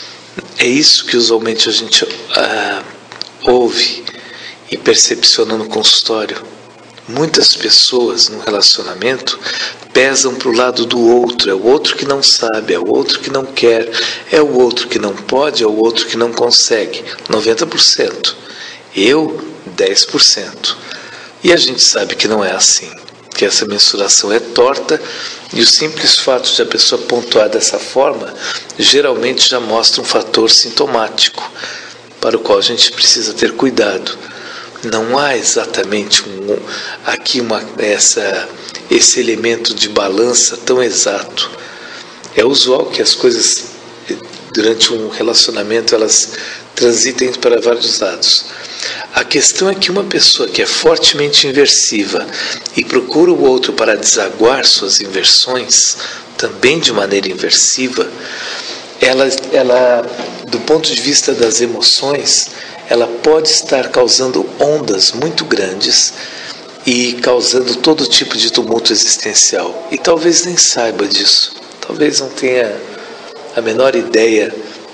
É isso que usualmente a gente ah, ouve e percepciona no consultório. Muitas pessoas no relacionamento pesam para o lado do outro. É o outro que não sabe, é o outro que não quer, é o outro que não pode, é o outro que não consegue. noventa por cento. Eu, dez por cento. E a gente sabe que não é assim, que essa mensuração é torta, e o simples fato de a pessoa pontuar dessa forma geralmente já mostra um fator sintomático para o qual a gente precisa ter cuidado. Não há exatamente um, aqui uma, essa, esse elemento de balança tão exato. É usual que as coisas, durante um relacionamento, elas transitem para vários lados. A questão é que uma pessoa que é fortemente inversiva e procura o outro para desaguar suas inversões, também de maneira inversiva, ela, ela, do ponto de vista das emoções, ela pode estar causando ondas muito grandes e causando todo tipo de tumulto existencial. E talvez nem saiba disso. Talvez não tenha a menor ideia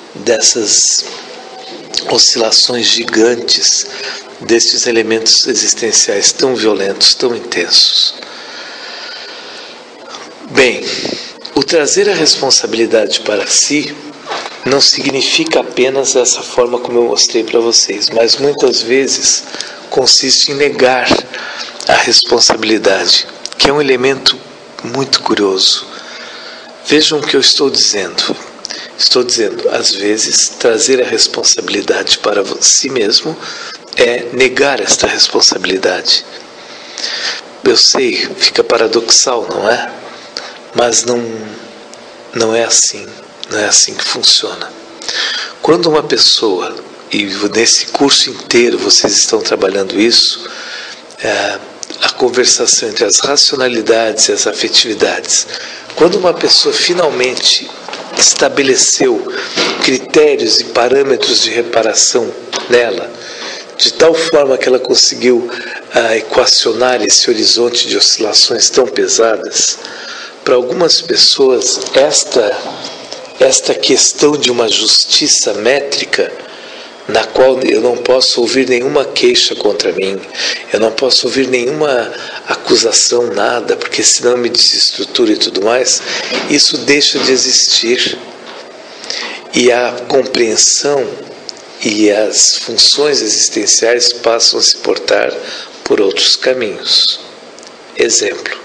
dessas oscilações gigantes, destes elementos existenciais tão violentos, tão intensos. Bem, o trazer a responsabilidade para si não significa apenas essa forma como eu mostrei para vocês, mas muitas vezes consiste em negar a responsabilidade, que é um elemento muito curioso. Vejam o que eu estou dizendo. Estou dizendo, às vezes, trazer a responsabilidade para si mesmo é negar esta responsabilidade. Eu sei, fica paradoxal, não é? Mas não, não é assim. Não é assim que funciona. Quando uma pessoa, e nesse curso inteiro vocês estão trabalhando isso, é, a conversação entre as racionalidades e as afetividades, quando uma pessoa finalmente estabeleceu critérios e parâmetros de reparação nela, de tal forma que ela conseguiu ah, equacionar esse horizonte de oscilações tão pesadas, para algumas pessoas esta Esta questão de uma justiça métrica, na qual eu não posso ouvir nenhuma queixa contra mim, eu não posso ouvir nenhuma acusação, nada, porque senão me desestrutura e tudo mais, isso deixa de existir. E a compreensão e as funções existenciais passam a se portar por outros caminhos. Exemplo: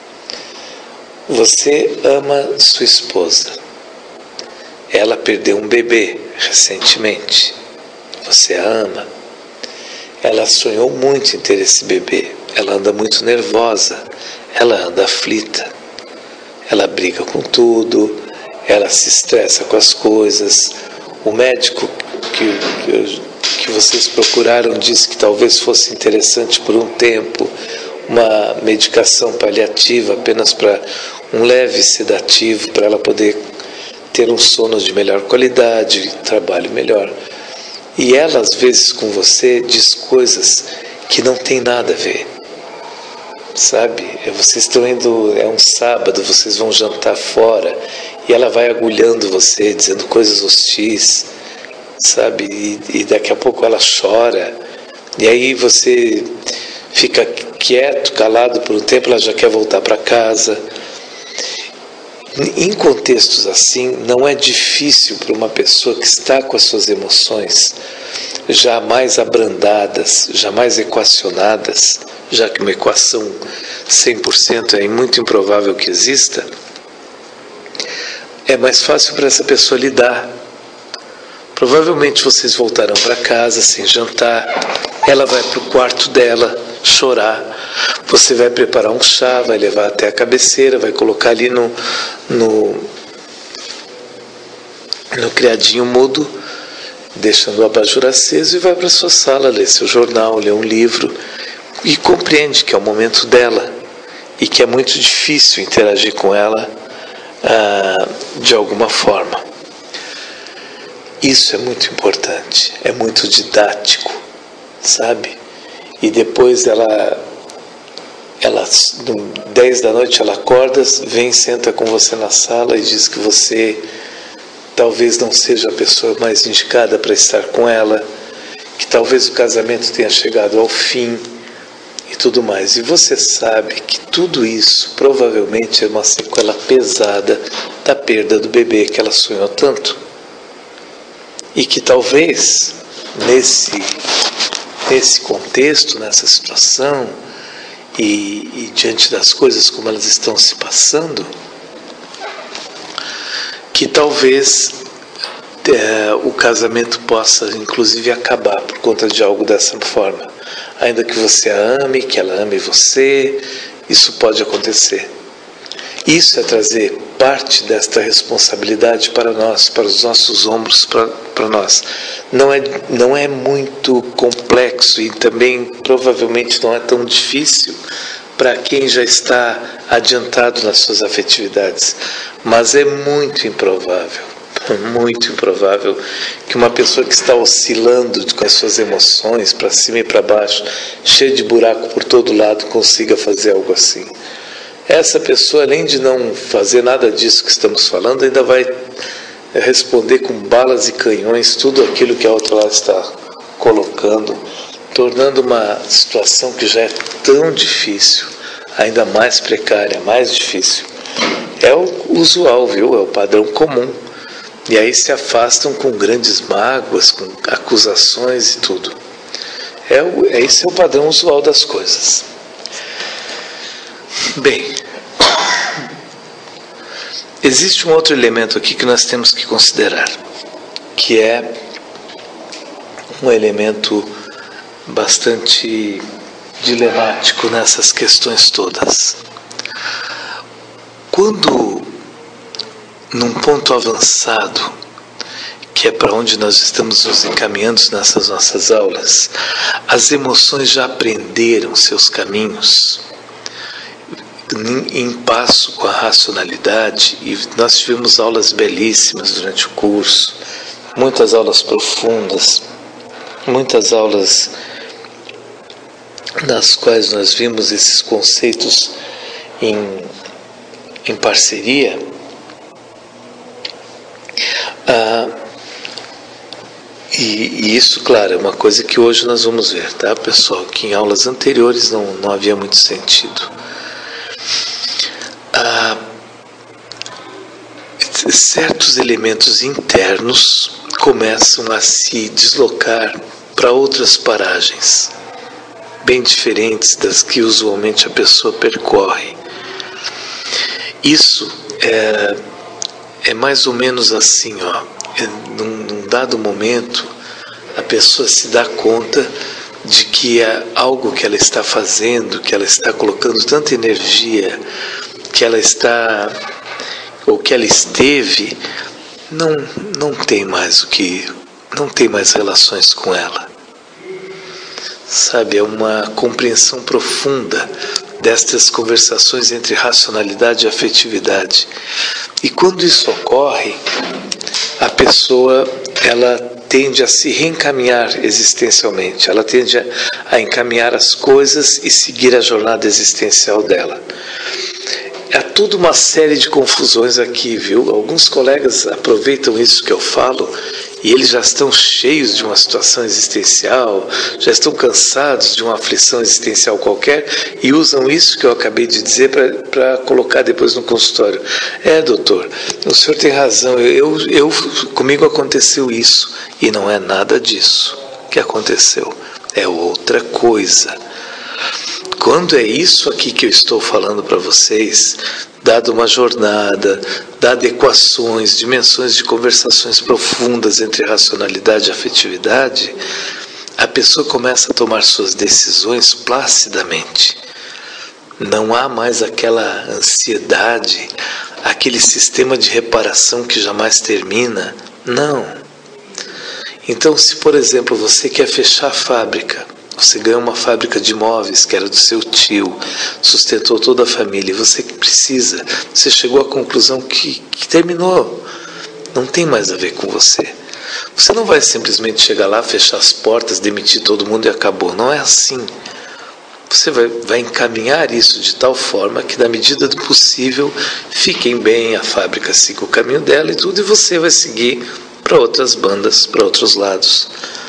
você ama sua esposa. Ela perdeu um bebê recentemente. Você a ama. Ela sonhou muito em ter esse bebê. Ela anda muito nervosa. Ela anda aflita. Ela briga com tudo. Ela se estressa com as coisas. O médico que, que, que vocês procuraram disse que talvez fosse interessante por um tempo uma medicação paliativa apenas para um leve sedativo para ela poder ter um sono de melhor qualidade, trabalho melhor. E ela, às vezes, com você, diz coisas que não tem nada a ver. Sabe? Vocês estão indo, é um sábado, vocês vão jantar fora, e ela vai agulhando você, dizendo coisas hostis, sabe? E, e daqui a pouco ela chora, E aí você fica quieto, calado por um tempo, ela já quer voltar para casa. Em contextos assim, não é difícil para uma pessoa que está com as suas emoções já mais abrandadas, já mais equacionadas, já que uma equação cem por cento é muito improvável que exista, é mais fácil para essa pessoa lidar. Provavelmente vocês voltarão para casa sem jantar, ela vai para o quarto dela chorar, você vai preparar um chá, vai levar até a cabeceira, vai colocar ali no, no, no criadinho mudo, deixando o abajur aceso, e vai para a sua sala ler seu jornal, ler um livro, e compreende que é o momento dela e que é muito difícil interagir com ela ah, de alguma forma. Isso é muito importante, é muito didático, sabe? E depois ela, ela dez da noite ela acorda, vem, senta com você na sala e diz que você talvez não seja a pessoa mais indicada para estar com ela, que talvez o casamento tenha chegado ao fim e tudo mais. E você sabe que tudo isso provavelmente é uma sequela pesada da perda do bebê que ela sonhou tanto. E que talvez nesse, nesse contexto, nessa situação, e, e diante das coisas como elas estão se passando, que talvez é, o casamento possa inclusive acabar por conta de algo dessa forma. Ainda que você a ame, que ela ame você, isso pode acontecer. Isso é trazer parte desta responsabilidade para nós, para os nossos ombros, para, para nós. Não é, não é muito complexo e também provavelmente não é tão difícil para quem já está adiantado nas suas afetividades. Mas é muito improvável, muito improvável que uma pessoa que está oscilando com as suas emoções para cima e para baixo, cheia de buraco por todo lado, consiga fazer algo assim. Essa pessoa, além de não fazer nada disso que estamos falando, ainda vai responder com balas e canhões tudo aquilo que a outra lá está colocando, tornando uma situação que já é tão difícil, ainda mais precária, mais difícil. É o usual, viu? É o padrão comum. E aí se afastam com grandes mágoas, com acusações e tudo. É o, é, esse é o padrão usual das coisas. Bem, existe um outro elemento aqui que nós temos que considerar, que é um elemento bastante dilemático nessas questões todas. Quando, num ponto avançado, que é para onde nós estamos nos encaminhando nessas nossas aulas, as emoções já aprenderam seus caminhos, em passo com a racionalidade, e nós tivemos aulas belíssimas durante o curso, muitas aulas profundas, muitas aulas nas quais nós vimos esses conceitos em, em parceria. Ah, e, e isso, claro, é uma coisa que hoje nós vamos ver, tá, pessoal? Que em aulas anteriores não, não havia muito sentido. Ah, certos elementos internos começam a se deslocar para outras paragens, bem diferentes das que usualmente a pessoa percorre. Isso é, é mais ou menos assim, ó, é, num, num dado momento a pessoa se dá conta de que é algo que ela está fazendo, que ela está colocando tanta energia, que ela está, ou que ela esteve, não, não tem mais o que, não tem mais relações com ela. Sabe, é uma compreensão profunda destas conversações entre racionalidade e afetividade. E quando isso ocorre, a pessoa, ela tende a se reencaminhar existencialmente, ela tende a, a encaminhar as coisas e seguir a jornada existencial dela. é toda uma série de confusões aqui, viu? Alguns colegas aproveitam isso que eu falo e eles já estão cheios de uma situação existencial, já estão cansados de uma aflição existencial qualquer e usam isso que eu acabei de dizer para colocar depois no consultório. É, doutor, o senhor tem razão, eu, eu, comigo aconteceu isso e não é nada disso que aconteceu, é outra coisa. Quando é isso aqui que eu estou falando para vocês, dado uma jornada, dado equações, dimensões de conversações profundas entre racionalidade e afetividade, a pessoa começa a tomar suas decisões placidamente. Não há mais aquela ansiedade, aquele sistema de reparação que jamais termina. Não. Então, se por exemplo você quer fechar a fábrica, você ganhou uma fábrica de móveis que era do seu tio, sustentou toda a família, e você precisa, você chegou à conclusão que, que terminou, não tem mais a ver com você. Você não vai simplesmente chegar lá, fechar as portas, demitir todo mundo e acabou, não é assim. Você vai, vai encaminhar isso de tal forma que na medida do possível fiquem bem, a fábrica siga o caminho dela e tudo, e você vai seguir para outras bandas, para outros lados.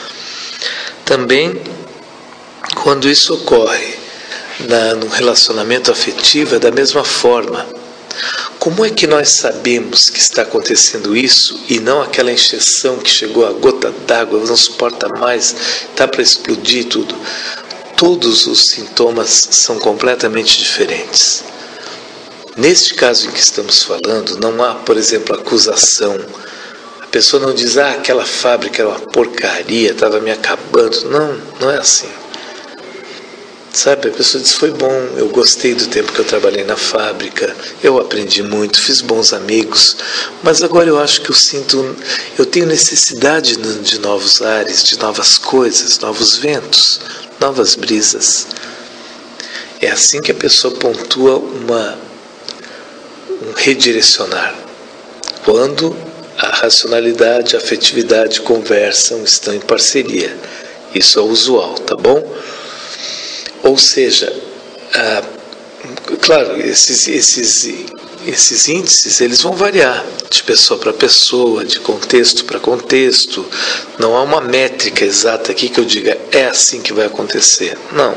Também, quando isso ocorre na, no relacionamento afetivo, é da mesma forma. Como é que nós sabemos que está acontecendo isso e não aquela encheção que chegou a gota d'água, não suporta mais, está para explodir tudo? Todos os sintomas são completamente diferentes. Neste caso em que estamos falando, não há, por exemplo, acusação. A pessoa não diz, ah, aquela fábrica era uma porcaria, estava me acabando. Não, não é assim. Sabe, a pessoa diz, foi bom, eu gostei do tempo que eu trabalhei na fábrica, eu aprendi muito, fiz bons amigos, mas agora eu acho que eu sinto, eu tenho necessidade de novos ares, de novas coisas, novos ventos, novas brisas. É assim que a pessoa pontua uma, um redirecionar. Quando a racionalidade, a afetividade conversam, estão em parceria. Isso é usual, tá bom? Ou seja, ah, claro, esses, esses, esses índices eles vão variar de pessoa para pessoa, de contexto para contexto. Não há uma métrica exata aqui que eu diga é assim que vai acontecer. Não.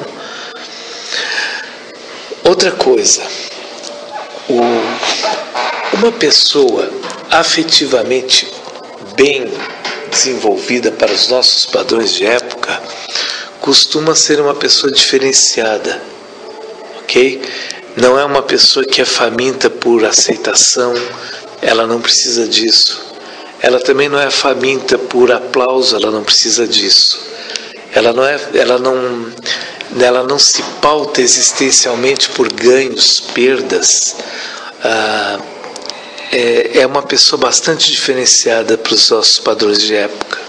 Outra coisa, o, uma pessoa afetivamente bem desenvolvida para os nossos padrões de época costuma ser uma pessoa diferenciada, ok? Não é uma pessoa que é faminta por aceitação, ela não precisa disso. Ela também não é faminta por aplauso, ela não precisa disso. Ela não é, ela não, ela não se pauta existencialmente por ganhos, perdas. Ah, é, é uma pessoa bastante diferenciada para os nossos padrões de época.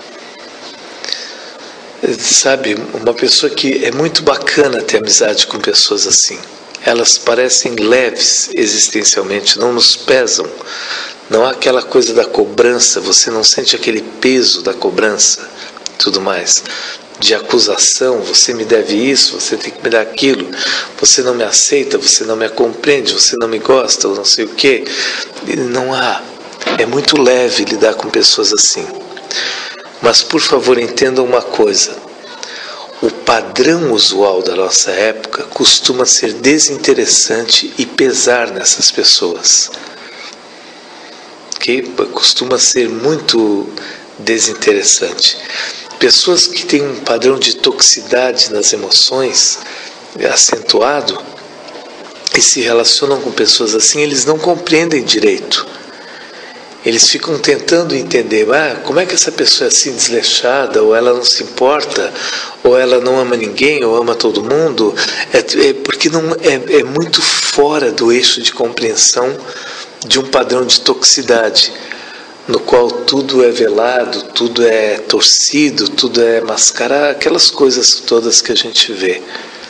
Sabe, uma pessoa que é muito bacana ter amizade com pessoas assim. Elas parecem leves existencialmente, não nos pesam. Não há aquela coisa da cobrança, você não sente aquele peso da cobrança, tudo mais. De acusação, você me deve isso, você tem que me dar aquilo, você não me aceita, você não me compreende, você não me gosta, ou não sei o quê. Não há. É muito leve lidar com pessoas assim. Mas, por favor, entendam uma coisa. O padrão usual da nossa época costuma ser desinteressante e pesar nessas pessoas. Okay? Costuma ser muito desinteressante. Pessoas que têm um padrão de toxicidade nas emoções acentuado e se relacionam com pessoas assim, eles não compreendem direito. Eles ficam tentando entender, ah, como é que essa pessoa é assim desleixada, ou ela não se importa, ou ela não ama ninguém, ou ama todo mundo, é, é porque não, é, é muito fora do eixo de compreensão de um padrão de toxicidade, no qual tudo é velado, tudo é torcido, tudo é mascarado, aquelas coisas todas que a gente vê.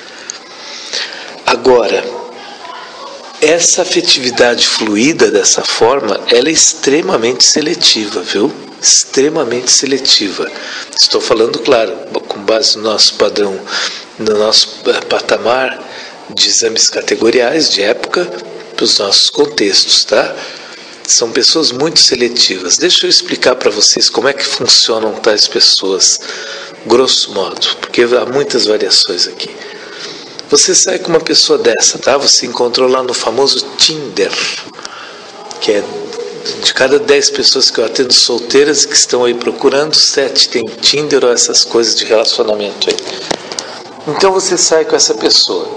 Agora, essa afetividade fluida dessa forma, ela é extremamente seletiva, viu? Extremamente seletiva. Estou falando, claro, com base no nosso padrão, no nosso patamar de exames categoriais de época, para os nossos contextos, tá? São pessoas muito seletivas. Deixa eu explicar para vocês como é que funcionam tais pessoas, grosso modo, porque há muitas variações aqui. Você sai com uma pessoa dessa, tá? Você encontrou lá no famoso Tinder, que é de cada dez pessoas que eu atendo solteiras que estão aí procurando, sete tem Tinder ou essas coisas de relacionamento aí. Então você sai com essa pessoa.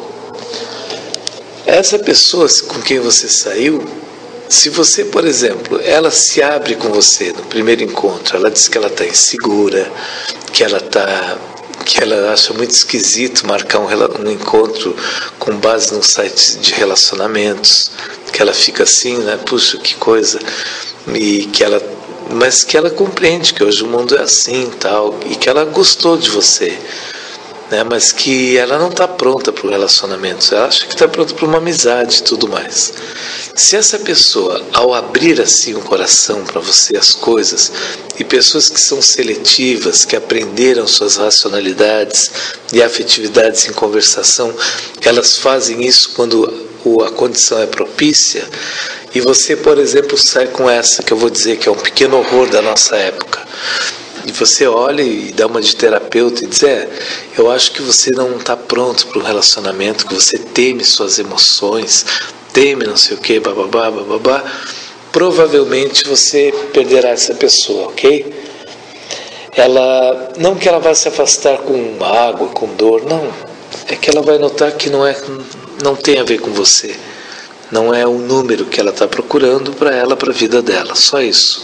Essa pessoa com quem você saiu, se você, por exemplo, ela se abre com você no primeiro encontro, ela diz que ela está insegura, que ela está... que ela acha muito esquisito marcar um, um encontro com base num site de relacionamentos, que ela fica assim, né, puxa, que coisa, e que ela, mas que ela compreende que hoje o mundo é assim e tal, e que ela gostou de você, né, mas que ela não está pronta para o relacionamento, ela acha que está pronta para uma amizade e tudo mais. Se essa pessoa, ao abrir assim o coração para você, as coisas, e pessoas que são seletivas, que aprenderam suas racionalidades e afetividades em conversação, elas fazem isso quando a condição é propícia, e você, por exemplo, sai com essa, que eu vou dizer que é um pequeno horror da nossa época, e você olha e dá uma de terapeuta e diz, é, eu acho que você não está pronto para um relacionamento, que você teme suas emoções, teme não sei o que, bababá, bababá, provavelmente você perderá essa pessoa, ok? Ela, não que ela vá se afastar com mágoa, com dor, não, é que ela vai notar que não, é, não tem a ver com você, não é o número que ela está procurando para ela, para a vida dela, só isso.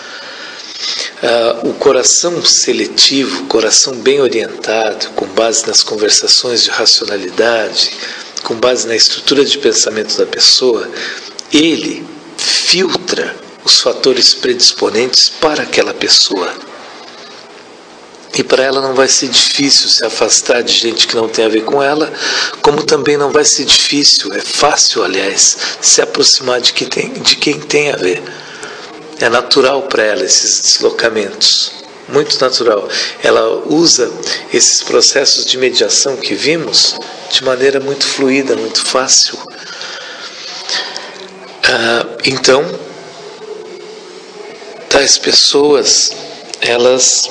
Uh, o coração seletivo, o coração bem orientado, com base nas conversações de racionalidade, com base na estrutura de pensamento da pessoa, ele filtra os fatores predisponentes para aquela pessoa. E para ela não vai ser difícil se afastar de gente que não tem a ver com ela, como também não vai ser difícil, é fácil, aliás, se aproximar de quem tem, de quem tem a ver. É natural para ela esses deslocamentos, muito natural. Ela usa esses processos de mediação que vimos de maneira muito fluida, muito fácil. Ah, então, tais pessoas, elas,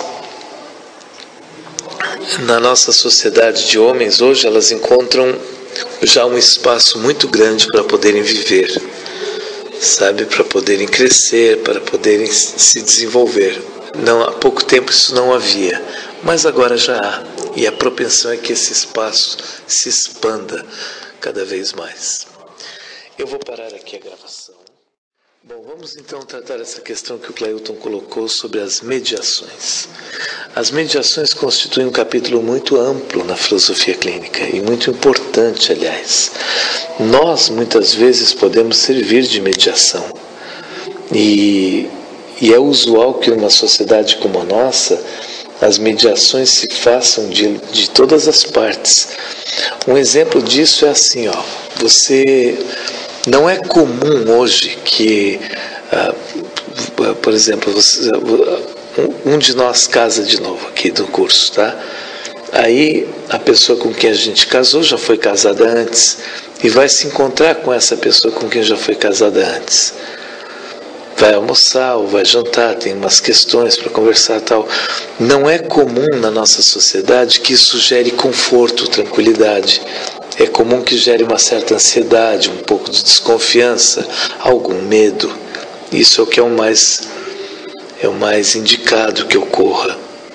na nossa sociedade de homens hoje, elas encontram já um espaço muito grande para poderem viver, sabe, para poderem crescer, para poderem se desenvolver. Não, há pouco tempo isso não havia, mas agora já há, e a propensão é que esse espaço se expanda cada vez mais. Eu vou parar aqui a gravação. Bom, vamos então tratar essa questão que o Clailton colocou sobre as mediações. As mediações constituem um capítulo muito amplo na filosofia clínica e muito importante, aliás. Nós, muitas vezes, podemos servir de mediação. E, e é usual que numa sociedade como a nossa, as mediações se façam de, de todas as partes. Um exemplo disso é assim, ó, você... Não é comum hoje que, uh, por exemplo, você, um de nós casa de novo aqui do curso, tá? Aí a pessoa com quem a gente casou já foi casada antes e vai se encontrar com essa pessoa com quem já foi casada antes. Vai almoçar ou vai jantar, tem umas questões para conversar e tal. Não é comum na nossa sociedade que isso gere conforto, tranquilidade. É comum que gere uma certa ansiedade, um pouco de desconfiança, algum medo. Isso é o que é o mais, é o mais indicado que ocorra.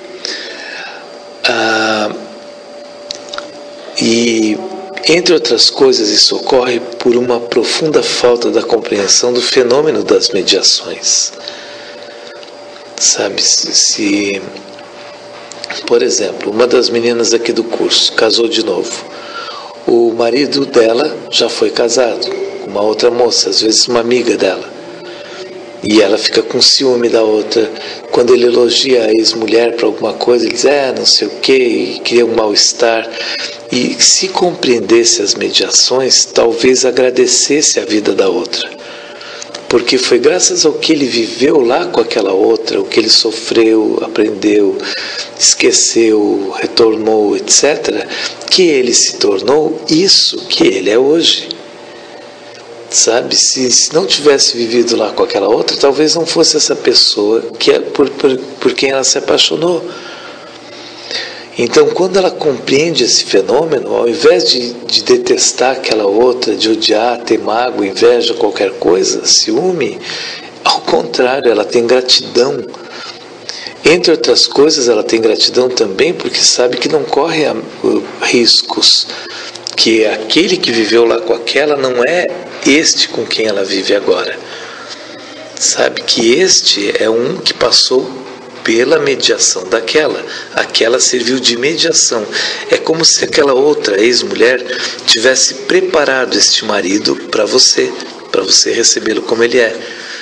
Ah, e, entre outras coisas, isso ocorre por uma profunda falta da compreensão do fenômeno das mediações. Sabe, se, se por exemplo, uma das meninas aqui do curso casou de novo. O marido dela já foi casado com uma outra moça, às vezes uma amiga dela. E ela fica com ciúme da outra. Quando ele elogia a ex-mulher para alguma coisa, ele diz, é, não sei o quê, e cria um mal-estar. E se compreendesse as mediações, talvez agradecesse a vida da outra. Porque foi graças ao que ele viveu lá com aquela outra, o que ele sofreu, aprendeu, esqueceu, retornou, etcétera, que ele se tornou isso que ele é hoje. sabe? Se, se não tivesse vivido lá com aquela outra, talvez não fosse essa pessoa que é por, por, por quem ela se apaixonou. Então, quando ela compreende esse fenômeno, ao invés de, de detestar aquela outra, de odiar, ter mágoa, inveja, qualquer coisa, ciúme, ao contrário, ela tem gratidão. Entre outras coisas, ela tem gratidão também porque sabe que não corre riscos, que aquele que viveu lá com aquela não é este com quem ela vive agora. Sabe que este é um que passou pela mediação daquela. Aquela serviu de mediação. É como se aquela outra ex-mulher tivesse preparado este marido para você, para você recebê-lo como ele é.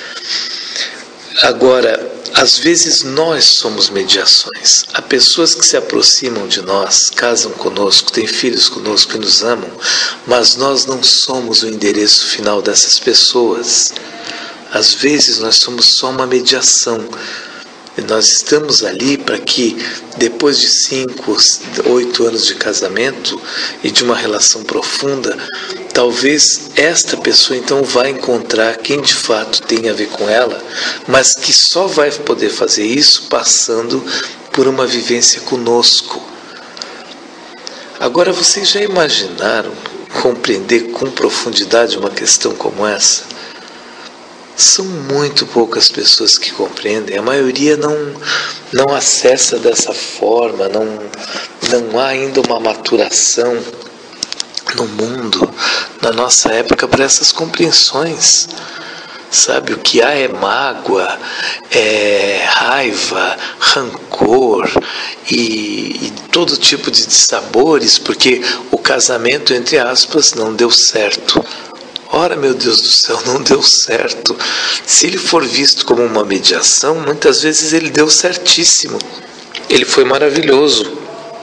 Agora, às vezes nós somos mediações. Há pessoas que se aproximam de nós, casam conosco, têm filhos conosco e nos amam, mas nós não somos o endereço final dessas pessoas. Às vezes nós somos só uma mediação. Nós estamos ali para que, depois de cinco, oito anos de casamento e de uma relação profunda, talvez esta pessoa então vá encontrar quem de fato tem a ver com ela, mas que só vai poder fazer isso passando por uma vivência conosco. Agora, vocês já imaginaram compreender com profundidade uma questão como essa? São muito poucas pessoas que compreendem, a maioria não, não acessa dessa forma, não, não há ainda uma maturação no mundo, na nossa época, para essas compreensões. Sabe, o que há é mágoa, é raiva, rancor e, e todo tipo de dissabores, porque o casamento, entre aspas, não deu certo. Ora, meu Deus do céu, não deu certo. Se ele for visto como uma mediação, muitas vezes ele deu certíssimo. Ele foi maravilhoso.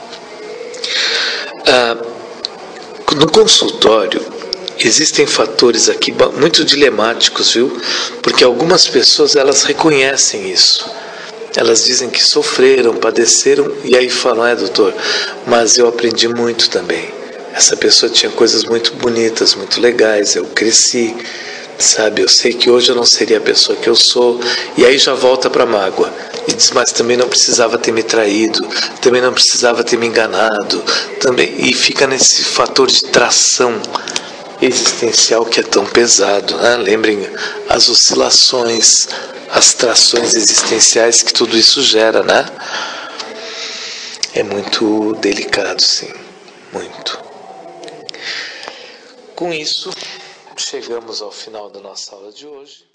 Ah, no consultório, existem fatores aqui muito dilemáticos, viu? Porque algumas pessoas, elas reconhecem isso. Elas dizem que sofreram, padeceram, e aí falam, é doutor, mas eu aprendi muito também. Essa pessoa tinha coisas muito bonitas, muito legais, eu cresci, sabe? Eu sei que hoje eu não seria a pessoa que eu sou, e aí já volta para a mágoa. E diz, mas também não precisava ter me traído, também não precisava ter me enganado, também, e fica nesse fator de tração existencial que é tão pesado, né? Lembrem as oscilações, as trações existenciais que tudo isso gera, né? É muito delicado, sim, muito. Com isso, chegamos ao final da nossa aula de hoje.